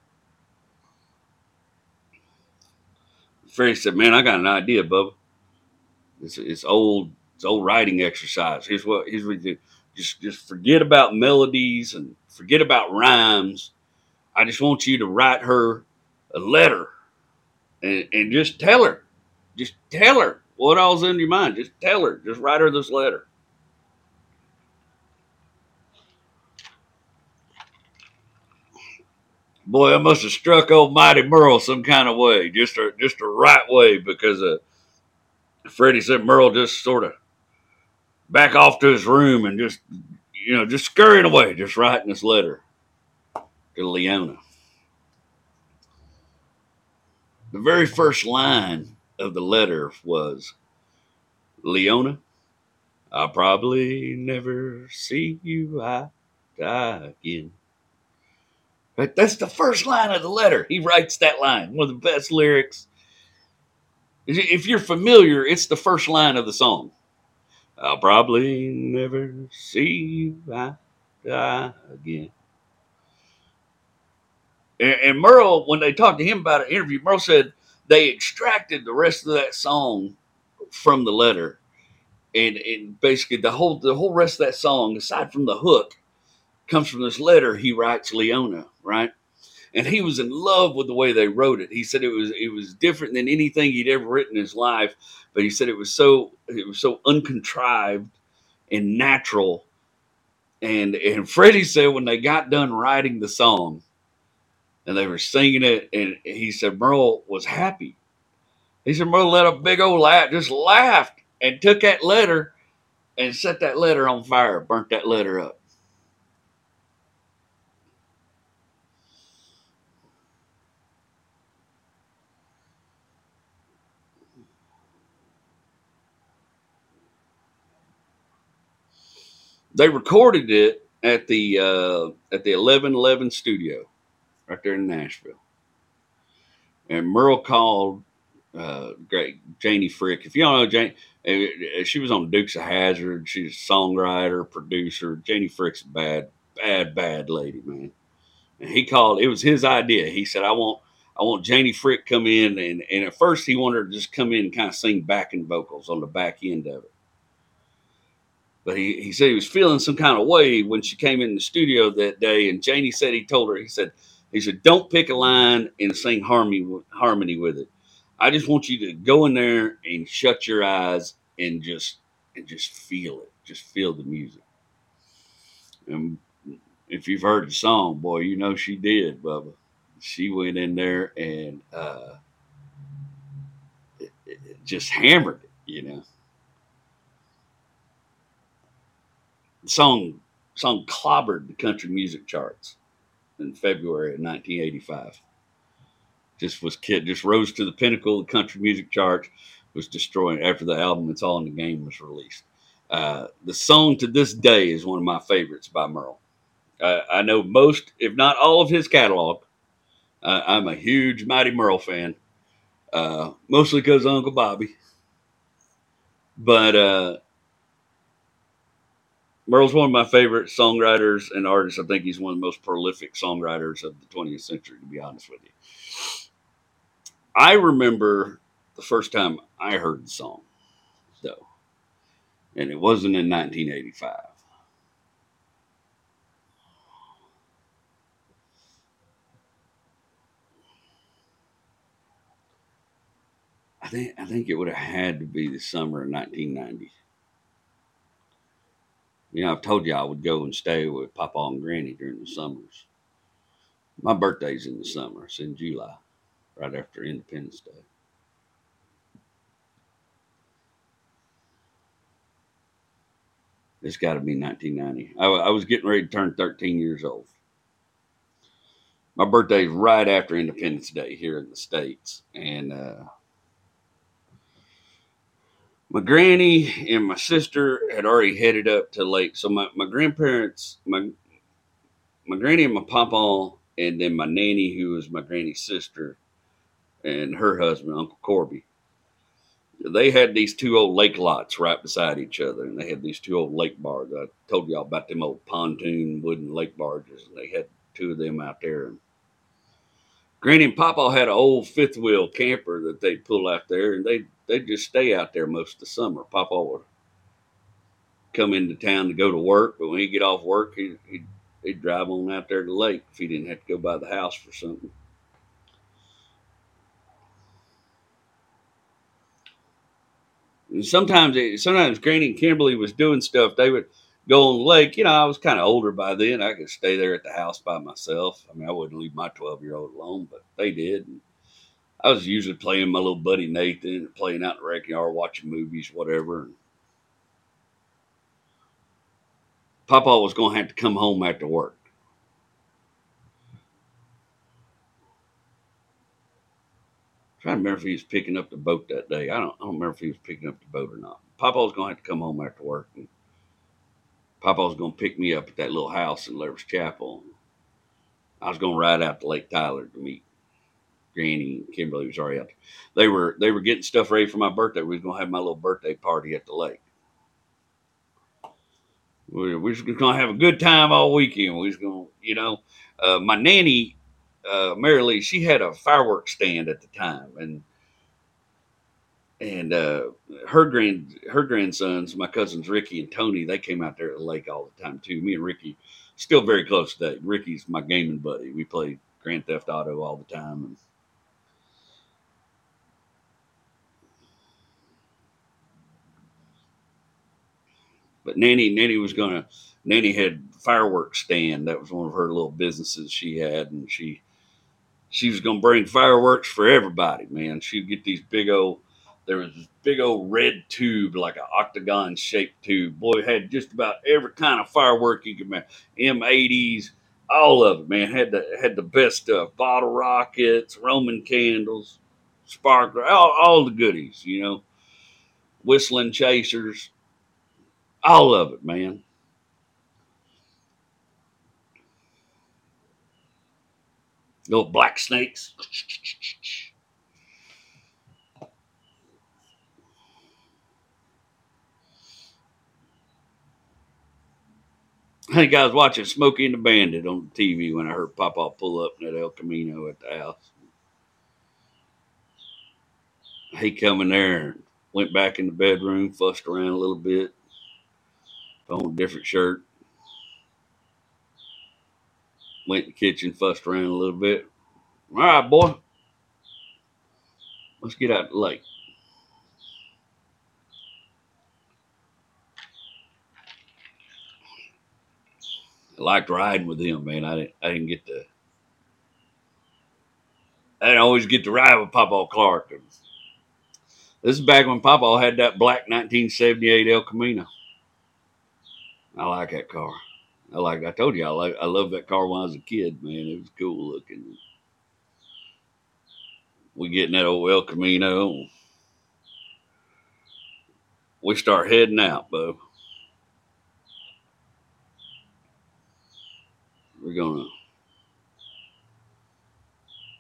Freddie said, "Man, I got an idea, Bubba. It's old writing exercise. Here's what you do. Just forget about melodies and forget about rhymes. I just want you to write her a letter and just tell her what all's in your mind. Just tell her. Just write her this letter." Boy, I must have struck old Mighty Merle some kind of way, just a right way, because Freddie said Merle just sort of back off to his room and just scurrying away, just writing this letter to Leona. The very first line of the letter was, "Leona, I'll probably never see you eye to eye again." But that's the first line of the letter. He writes that line. One of the best lyrics. If you're familiar, it's the first line of the song. "I'll probably never see you eye to eye again." And Merle, when they talked to him about an interview, Merle said they extracted the rest of that song from the letter. And basically the whole rest of that song, aside from the hook, comes from this letter he writes Leona, right? And he was in love with the way they wrote it. He said it was different than anything he'd ever written in his life, but he said it was so uncontrived and natural. And Freddie said when they got done writing the song and they were singing it, and he said Merle was happy. He said Merle let a big old laugh, just laughed, and took that letter and set that letter on fire, burnt that letter up. They recorded it at the 1111 studio right there in Nashville. And Merle called great Janie Frick. If you don't know Janie, she was on Dukes of Hazzard. She's a songwriter, producer. Janie Frick's a bad lady, man. And he called. It was his idea. He said, "I want Janie Frick come in," and at first he wanted her to just come in and kind of sing backing vocals on the back end of it. But he said he was feeling some kind of way when she came in the studio that day. And Janie said he told her, he said, "Don't pick a line and sing harmony with it. I just want you to go in there and shut your eyes and just feel it. Just feel the music." And if you've heard the song, boy, you know she did, Bubba. She went in there and it just hammered it, you know. The song clobbered the country music charts in February of 1985. Just rose to the pinnacle of the country music charts, was destroying after the album "It's All in the Game" was released. The song to this day is one of my favorites by Merle. I know most, if not all, of his catalog. I'm a huge Mighty Merle fan, mostly because of Uncle Bobby. But Merle's one of my favorite songwriters and artists. I think he's one of the most prolific songwriters of the 20th century, to be honest with you. I remember the first time I heard the song, though, and it wasn't in 1985. I think it would have had to be the summer of 1990. You know, I've told you I would go and stay with Papa and Granny during the summers. My birthday's in the summer. It's in July, right after Independence Day. It's got to be 1990. I was getting ready to turn 13 years old. My birthday's right after Independence Day here in the States. And my granny and my sister had already headed up to Lake. So my grandparents, my granny and my papa, and then my nanny, who was my granny's sister, and her husband, Uncle Corby. They had these two old lake lots right beside each other, and they had these two old lake barges. I told y'all about them old pontoon wooden lake barges, and they had two of them out there. And Granny and Papa had an old fifth wheel camper that they'd pull out there, and they'd just stay out there most of the summer. Papa would come into town to go to work, but when he'd get off work, he'd drive on out there to the lake if he didn't have to go by the house for something. And sometimes Granny and Kimberly was doing stuff. They would go on the lake. You know, I was kind of older by then. I could stay there at the house by myself. I mean, I wouldn't leave my 12-year-old alone, but they did. And I was usually playing my little buddy Nathan, playing out in the wrecking yard, watching movies, whatever. And Papa was going to have to come home after work. I'm trying to remember if he was picking up the boat that day. I don't remember if he was picking up the boat or not. Papa was going to have to come home after work. And Papa was going to pick me up at that little house in Lever's Chapel. I was going to ride out to Lake Tyler to meet Granny and Kimberly was already out there. They were getting stuff ready for my birthday. We was going to have my little birthday party at the lake. We were just going to have a good time all weekend. We was going to, you know, my nanny, Mary Lee, she had a fireworks stand at the time, and her grandsons, my cousins Ricky and Tony, they came out there at the lake all the time too. Me and Ricky still very close today. Ricky's my gaming buddy. We played Grand Theft Auto all the time. And but Nanny had fireworks stand. That was one of her little businesses she had, and she was gonna bring fireworks for everybody, man. She'd get these there was this big old red tube, like an octagon shaped tube. Boy, it had just about every kind of firework you could imagine. M80s, all of it, man. Had the best stuff. Bottle rockets, Roman candles, sparkler, all the goodies, you know. Whistling chasers, all of it, man. Little black snakes. I think I was watching Smokey and the Bandit on the TV when I heard Papa pull up in that El Camino at the house. He come in there and went back in the bedroom, fussed around a little bit, put on a different shirt. Went in the kitchen, fussed around a little bit. All right, boy. Let's get out the lake. I liked riding with him, man. I didn't always get to ride with Papa Clark. This is back when Papa had that black 1978 El Camino. I like that car. I told you, I loved that car when I was a kid, man. It was cool looking. We get in that old El Camino. We start heading out, Bo. We're gonna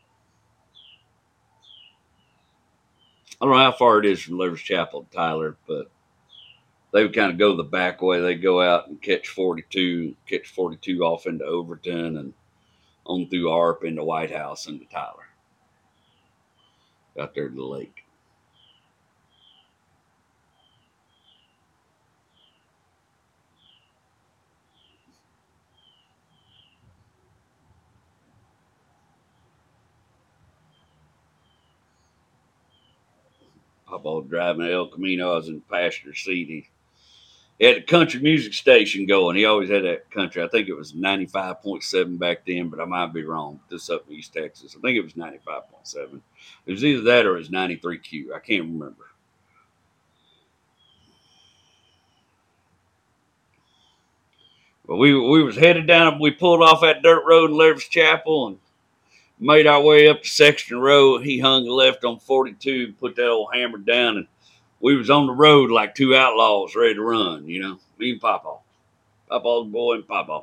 I don't know how far it is from Lever's Chapel to Tyler, but they would kind of go the back way. They go out and catch 42 off into Overton and on through ARP into White House into Tyler. Out there to the lake. Papa was driving to El Camino. I was in the passenger seat. He had a country music station going. He always had that country. I think it was 95.7 back then, but I might be wrong. This up in East Texas. I think it was 95.7. It was either that or it was 93Q. I can't remember. But we was headed down. We pulled off that dirt road in Lever's Chapel and made our way up to Sexton Road. He hung left on 42 and put that old hammer down, and we was on the road like two outlaws ready to run, you know. Me and Papa. Papa's boy and Papa.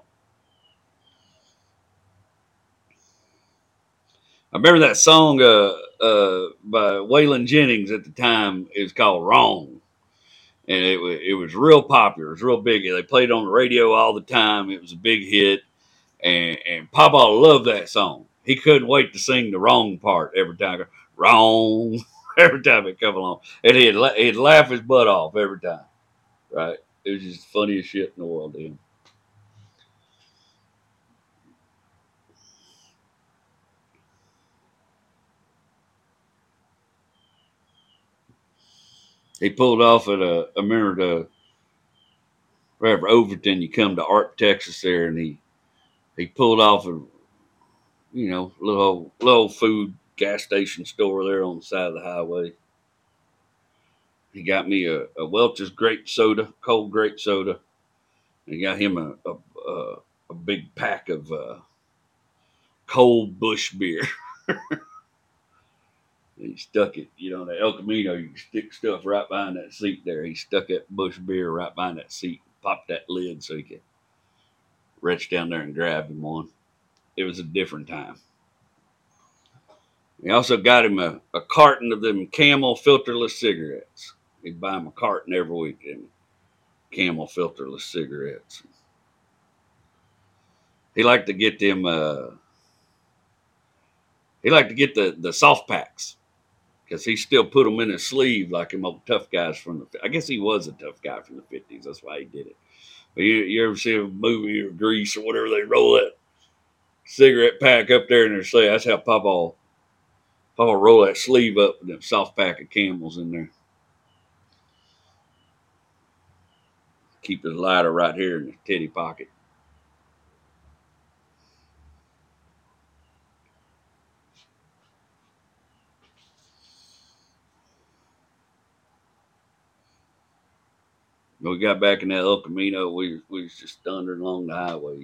I remember that song by Waylon Jennings at the time. It was called Wrong. And it was real popular. It was real big. They played it on the radio all the time. It was a big hit. And Papa loved that song. He couldn't wait to sing the wrong part every time. Wrong. Every time it come along. And he'd laugh his butt off every time. Right? It was just the funniest shit in the world to him. He pulled off at I remember right for Overton, you come to ARP, Texas there, and he pulled off a little food gas station store there on the side of the highway. He got me a Welch's grape soda, cold grape soda. And he got him a big pack of cold Bush beer. He stuck it, in the El Camino, you can stick stuff right behind that seat there. He stuck that Bush beer right behind that seat, popped that lid so he could reach down there and grab him one. It was a different time. He also got him a carton of them Camel filterless cigarettes. He'd buy him a carton every week, them Camel filterless cigarettes. He liked to get them, he liked to get the soft packs because he still put them in his sleeve like them old tough guys I guess he was a tough guy from the 50s. That's why he did it. But you ever see a movie or Grease or whatever, they roll that cigarette pack up there in their sleeve. That's how Papa roll that sleeve up with them soft pack of Camels in there. Keep his lighter right here in his titty pocket. When we got back in that El Camino, we was just thundering along the highway,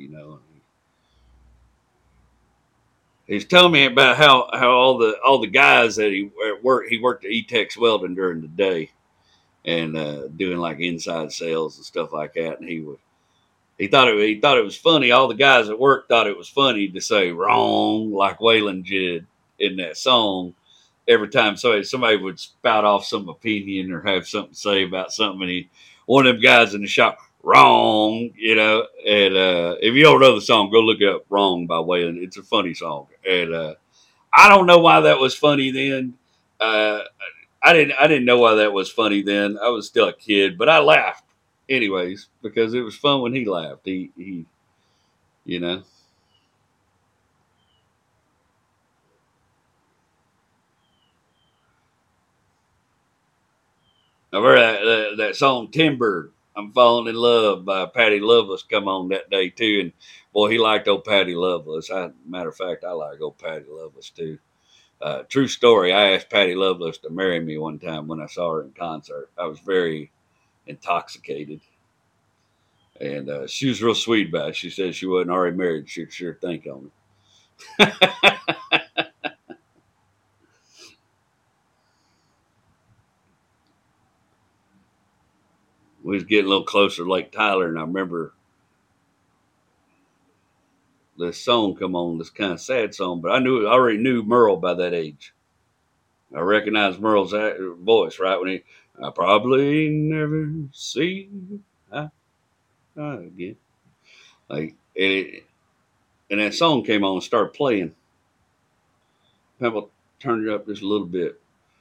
He's telling me about how all the guys that he worked at E-Tex Welding during the day and doing like inside sales and stuff like that. And he thought it was funny. All the guys at work thought it was funny to say wrong like Waylon did in that song. Every time somebody would spout off some opinion or have something to say about something, and one of them guys in the shop, wrong, and if you don't know the song, go look up Wrong by Waylon. It's a funny song. And I don't know why that was funny then. I didn't know why that was funny then. I was still a kid, but I laughed anyways because it was fun when he laughed. He I heard that song Timber, I'm Falling in Love by Patty Loveless come on that day too. And boy, he liked old Patty Loveless. Matter of fact, I like old Patty Loveless too. True story. I asked Patty Loveless to marry me one time when I saw her in concert. I was very intoxicated. And she was real sweet about it. She said she wasn't already married. She'd sure think on it. We was getting a little closer to Lake Tyler, and I remember this song come on, this kind of sad song, but I already knew Merle by that age. I recognized Merle's voice right when I probably never see I again. Like it, and that song came on and started playing. People turned it up just a little bit.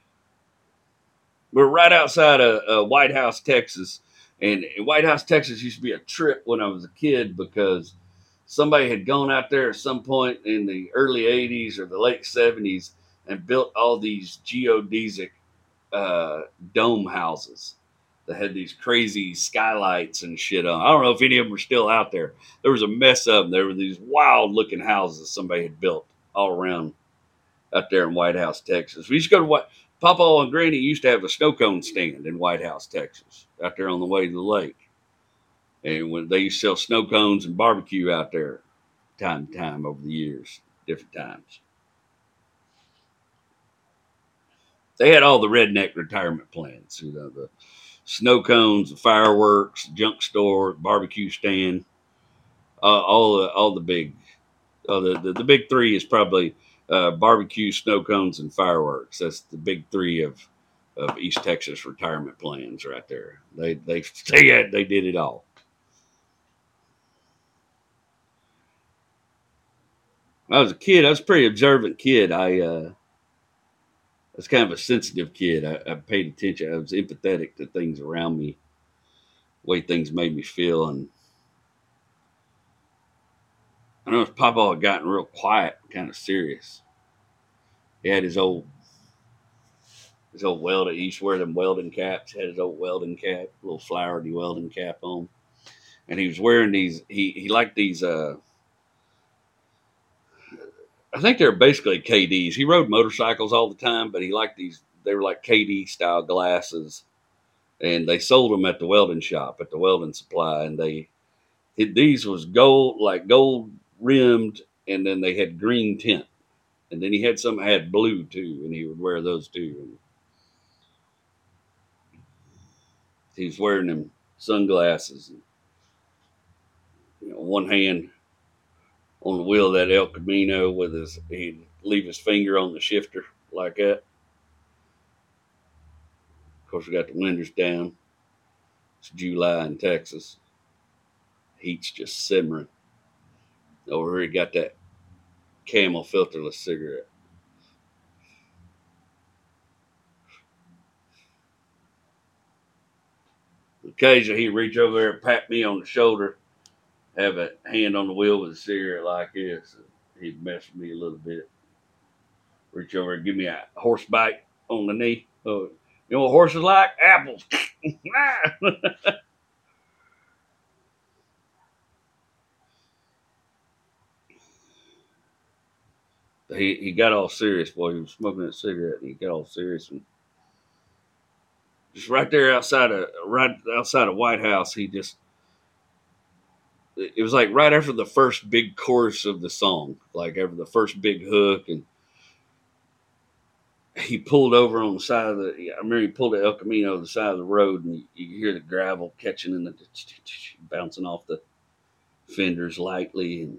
We're right outside of White House, Texas, and White House, Texas used to be a trip when I was a kid because somebody had gone out there at some point in the early '80s or the late '70s and built all these geodesic dome houses that had these crazy skylights and shit on. I don't know if any of them are still out there. There was a mess of them. There were these wild looking houses somebody had built all around out there in White House, Texas. We used to go to what Papa and Granny used to have a snow cone stand in White House, Texas, out there on the way to the lake. And when they used to sell snow cones and barbecue out there time to time over the years, different times. They had all the redneck retirement plans, you know, the snow cones, the fireworks, junk store, barbecue stand, all the big, the big three is probably barbecue, snow cones, and fireworks. That's the big three of East Texas retirement plans right there. They did it all. When I was a kid, I was a pretty observant kid. I was kind of a sensitive kid. I paid attention. I was empathetic to things around me, the way things made me feel. And I know Papa had gotten real quiet, kind of serious. He had his old welding. He used to wear them welding caps. He had his old welding cap, little flowery welding cap on. And he was wearing these, he liked these, I think they're basically KDs. He rode motorcycles all the time, but he liked these, they were like KD style glasses. And they sold them at the welding shop, at the welding supply. And these was gold, like gold rimmed, and then they had green tint. And then he had some that had blue too, and he would wear those too. And he was wearing them sunglasses. And, you know, one hand on the wheel of that El Camino with he'd leave his finger on the shifter like that. Of course, we got the windows down. It's July in Texas. Heat's just simmering. Over here, he got that Camel filterless cigarette. Occasionally, he'd reach over there and pat me on the shoulder, have a hand on the wheel with a cigarette like this. He'd mess with me a little bit. Reach over and give me a horse bite on the knee. Oh, you know what horses like? Apples. He got all serious, boy. He was smoking a cigarette, and he got all serious. And just right there outside of White House, it was like right after the first big chorus of the song, like after the first big hook, and he pulled over on the side of I remember he pulled the El Camino to the side of the road, and you hear the gravel catching and bouncing off the fenders lightly, and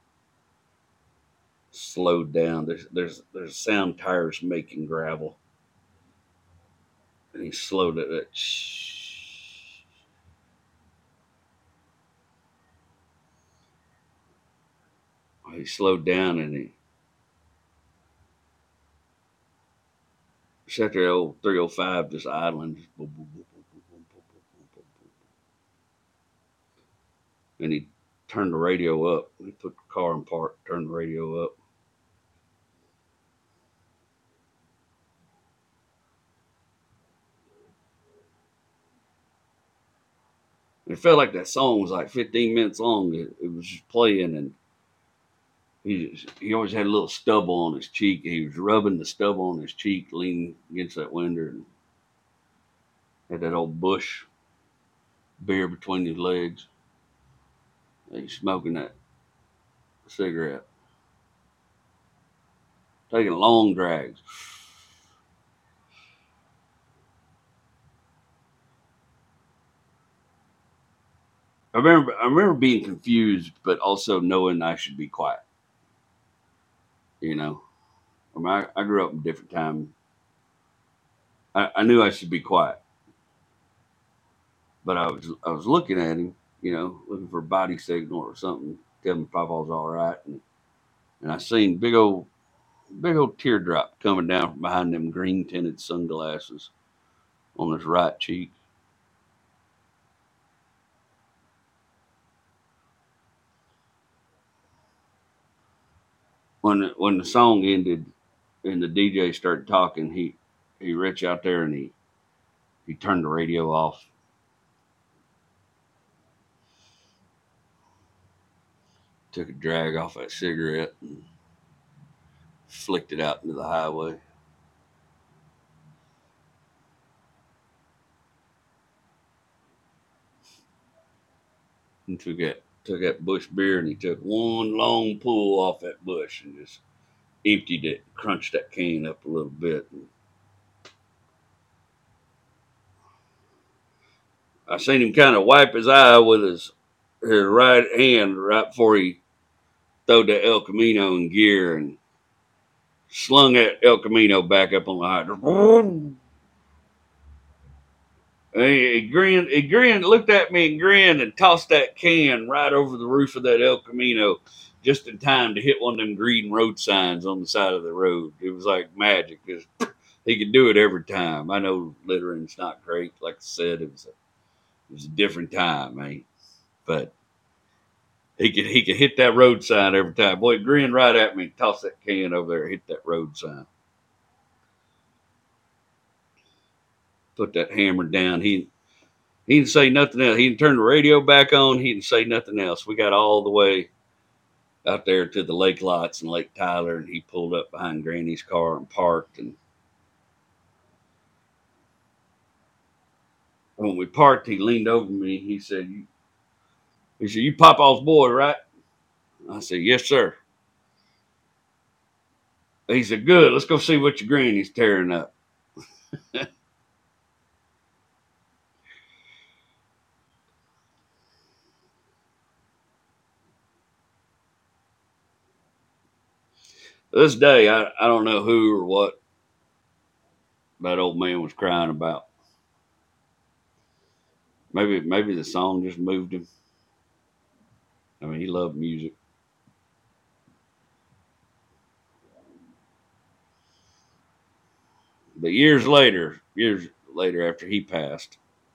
slowed down. There's sound tires making gravel, and he slowed it. He slowed down, and he sat there, old 305, just idling, just boom, boom, boom, boom, boom, boom, boom, boom, boom, boom. And he turned the radio up. He put the car in park, turned the radio up. It felt like that song was like 15 minutes long. It was just playing, and he always had a little stubble on his cheek. He was rubbing the stubble on his cheek, leaning against that window, and had that old bush beer between his legs. He's smoking that cigarette, taking long drags. I remember being confused, but also knowing I should be quiet. You know, I grew up in a different time I knew I should be quiet, but I was looking at him, looking for a body signal or something, tell him Papa's all right, and I seen big old teardrop coming down from behind them green tinted sunglasses on his right cheek. When the song ended and the DJ started talking, he reached out there and he turned the radio off. Took a drag off that cigarette and flicked it out into the highway. And took that bush beer and he took one long pull off that bush and just emptied it, crunched that can up a little bit. And I seen him kind of wipe his eye with his right hand right before he throwed that El Camino in gear and slung that El Camino back up on the hydrant. He grinned, looked at me and grinned and tossed that can right over the roof of that El Camino just in time to hit one of them green road signs on the side of the road. It was like magic because he could do it every time. I know littering's not great. Like I said, it was a different time, man. But he could hit that road sign every time. Boy, he grinned right at me and tossed that can over there, hit that road sign. Put that hammer down. He didn't say nothing else. He didn't turn the radio back on. He didn't say nothing else. We got all the way out there to the lake lots in Lake Tyler, and he pulled up behind Granny's car and parked. And when we parked, he leaned over me. He said, "You Papa's boy, right?" I said, "Yes, sir." He said, "Good. Let's go see what your granny's tearing up." This day, I don't know who or what that old man was crying about. Maybe the song just moved him. I mean, he loved music. But years later after he passed,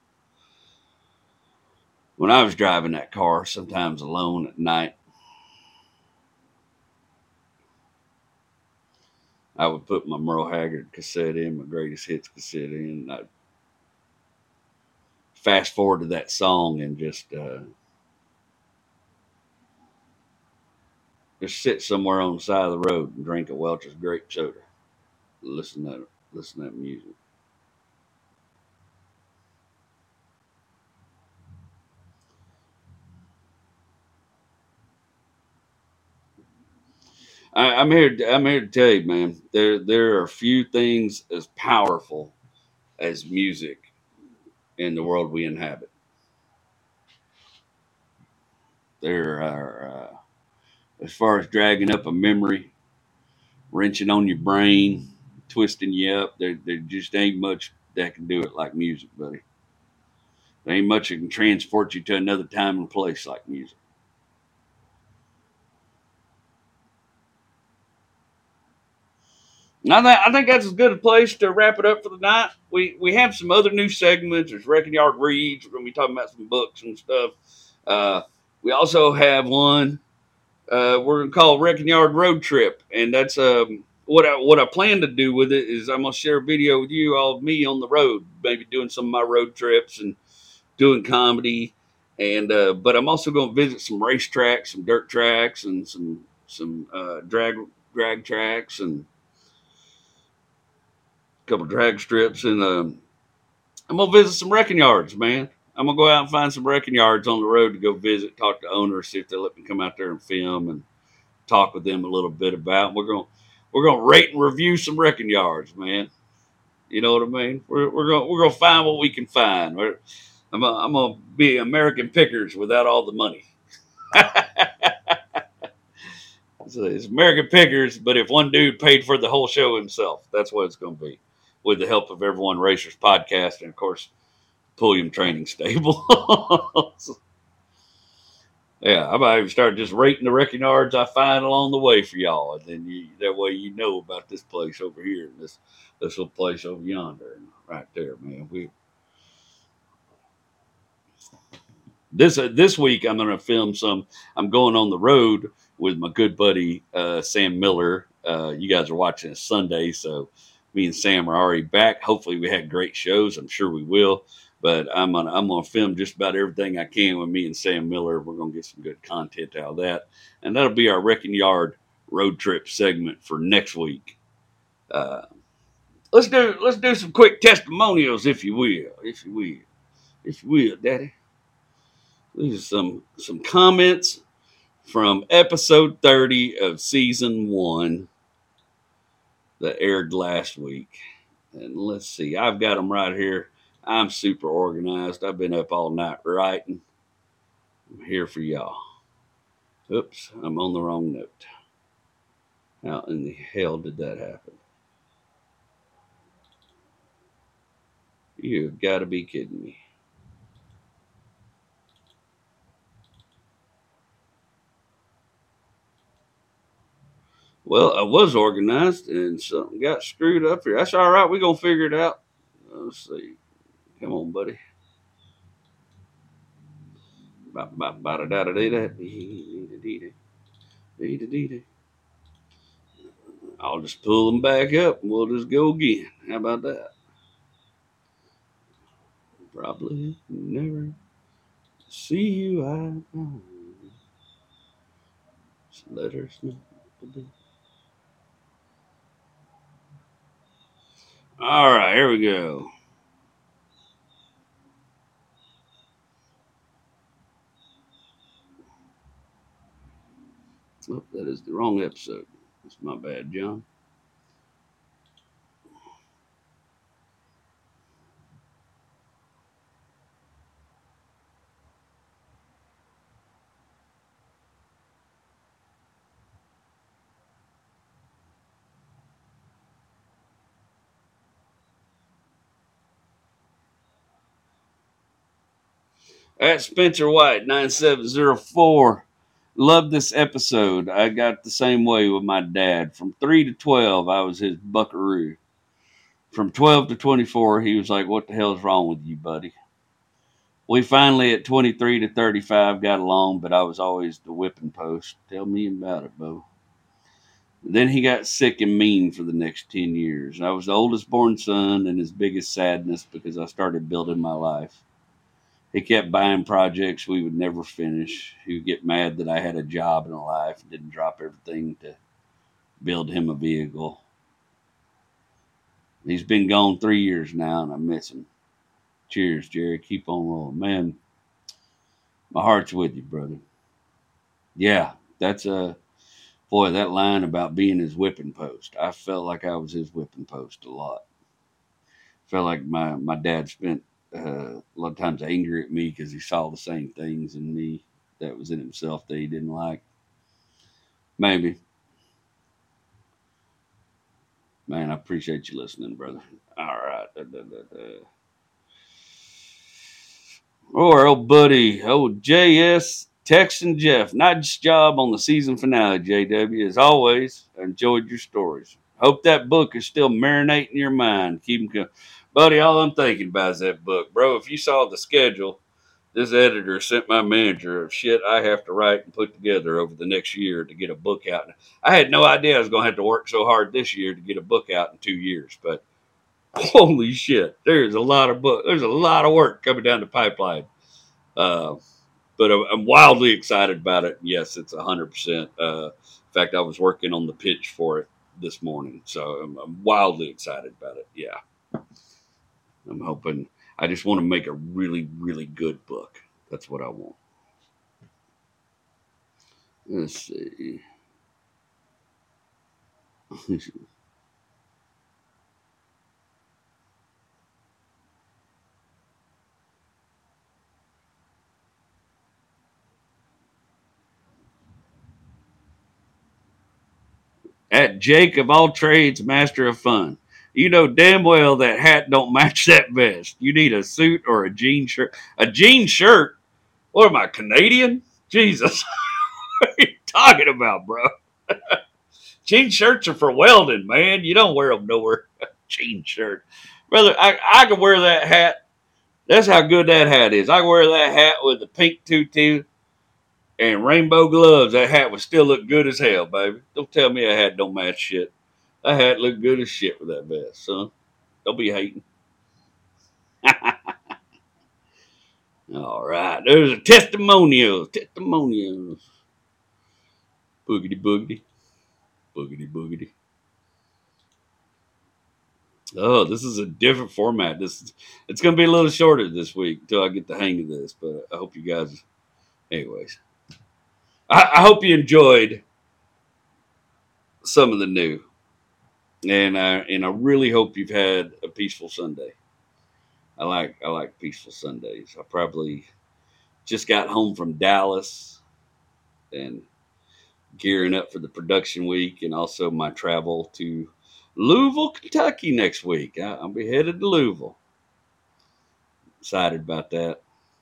when I was driving that car, sometimes alone at night, I would put my Merle Haggard cassette in, my greatest hits cassette in, and I'd fast forward to that song and just sit somewhere on the side of the road and drink a Welch's grape soda. Listen to that music. I'm here to tell you, man. There are few things as powerful as music in the world we inhabit. There are, as far as dragging up a memory, wrenching on your brain, twisting you up. There just ain't much that can do it like music, buddy. There ain't much that can transport you to another time and place like music. I think that's as good a place to wrap it up for the night. We have some other new segments. There's Wrecking Yard Reads. We're going to be talking about some books and stuff. We also have one we're going to call Wrecking Yard Road Trip. And that's what I plan to do with it is I'm going to share a video with you, all of me on the road, maybe doing some of my road trips and doing comedy. And but I'm also going to visit some racetracks, some dirt tracks, and some drag tracks and couple drag strips, and I'm gonna visit some wrecking yards, man. I'm gonna go out and find some wrecking yards on the road to go visit, talk to owners, see if they'll let me come out there and film and talk with them a little bit about. We're gonna rate and review some wrecking yards, man. You know what I mean? We're gonna find what we can find. I'm gonna be American Pickers without all the money. So it's American Pickers, but if one dude paid for the whole show himself, that's what it's gonna be. with the help of Everyone Racers podcast and, of course, Pulliam Training Stable. Yeah, I might even start just rating the wrecking yards I find along the way for y'all, and then that way you know about this place over here and this little place over yonder, and right there, man. This week I'm going to film some. I'm going on the road with my good buddy Sam Miller. You guys are watching it Sunday, so me and Sam are already back. Hopefully, we had great shows. I'm sure we will. But I'm gonna film just about everything I can with me and Sam Miller. We're gonna get some good content out of that, and that'll be our Wrecking Yard road trip segment for next week. Let's do some quick testimonials, if you will, Daddy. These are some comments from episode 30 of season 1 that aired last week, and let's see. I've got them right here. I'm super organized. I've been up all night writing. I'm here for y'all. Oops, I'm on the wrong note. How in the hell did that happen? You've got to be kidding me. Well, I was organized and something got screwed up here. That's all right. We're going to figure it out. Let's see. Come on, buddy. I'll just pull them back up and we'll just go again. How about that? Probably never see you eye to eye. Letters. All right, here we go. Oh, that is the wrong episode. That's my bad, John. At Spencer White 9704. Love this episode. I got the same way with my dad. From 3 to 12, I was his buckaroo. From 12 to 24, he was like, "What the hell's wrong with you, buddy?" We finally, at 23 to 35, got along, but I was always the whipping post. Tell me about it, Bo. Then he got sick and mean for the next 10 years. I was the oldest born son and his biggest sadness because I started building my life. He kept buying projects we would never finish. He would get mad that I had a job and a life and didn't drop everything to build him a vehicle. He's been gone 3 years now, and I miss him. Cheers, Jerry. Keep on rolling. Man, my heart's with you, brother. Yeah, that's boy, that line about being his whipping post. I felt like I was his whipping post a lot. Felt like my dad spent a lot of times angry at me because he saw the same things in me that was in himself that he didn't like. Maybe. Man, I appreciate you listening, brother. All right. Oh, our old buddy, JS, texting Jeff. Nice job on the season finale, JW. As always, I enjoyed your stories. Hope that book is still marinating in your mind. Keep them buddy, all I'm thinking about is that book. Bro, if you saw the schedule, this editor sent my manager of shit I have to write and put together over the next year to get a book out. I had no idea I was going to have to work so hard this year to get a book out in 2 years, but holy shit, there's a lot of work coming down the pipeline. But I'm wildly excited about it. Yes, it's 100%. In fact, I was working on the pitch for it this morning, so I'm wildly excited about it. Yeah. I'm hoping. I just want to make a really, really good book. That's what I want. Let's see. At Jake of all trades, master of fun. You know damn well that hat don't match that vest. You need a suit or a jean shirt. A jean shirt? What am I, Canadian? Jesus. What are you talking about, bro? Jean shirts are for welding, man. You don't wear them nowhere. Jean shirt. Brother, I could wear that hat. That's how good that hat is. I could wear that hat with the pink tutu and rainbow gloves. That hat would still look good as hell, baby. Don't tell me a hat don't match shit. That hat look good as shit with that vest, son. Don't be hating. All right. There's a testimonials. Testimonials. Boogity boogity. Boogity boogity. Oh, this is a different format. It's gonna be a little shorter this week until I get the hang of this, but I hope you guys anyways. I hope you enjoyed some of the new. And I really hope you've had a peaceful Sunday. I like peaceful Sundays. I probably just got home from Dallas and gearing up for the production week and also my travel to Louisville, Kentucky next week. I'll be headed to Louisville. Excited about that.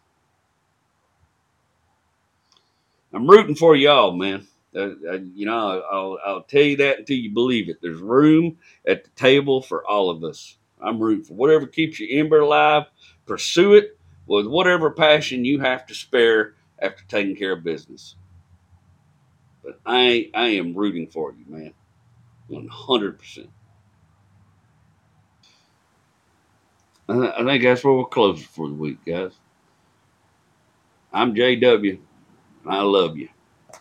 I'm rooting for y'all, man. I'll tell you that until you believe it. There's room at the table for all of us. I'm rooting for whatever keeps your ember alive. Pursue it with whatever passion you have to spare after taking care of business. But I am rooting for you, man. 100%. I think that's where we'll close it for the week, guys. I'm JW, and I love you.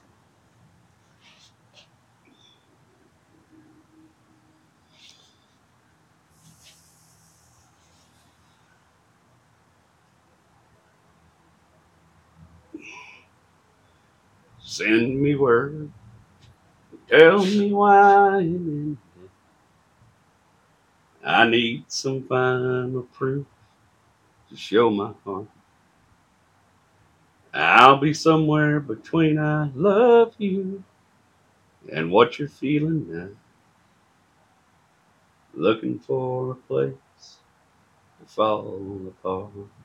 Send me word. Tell me why. I need some final proof to show my heart. I'll be somewhere between I love you and what you're feeling now. Looking for a place to fall apart.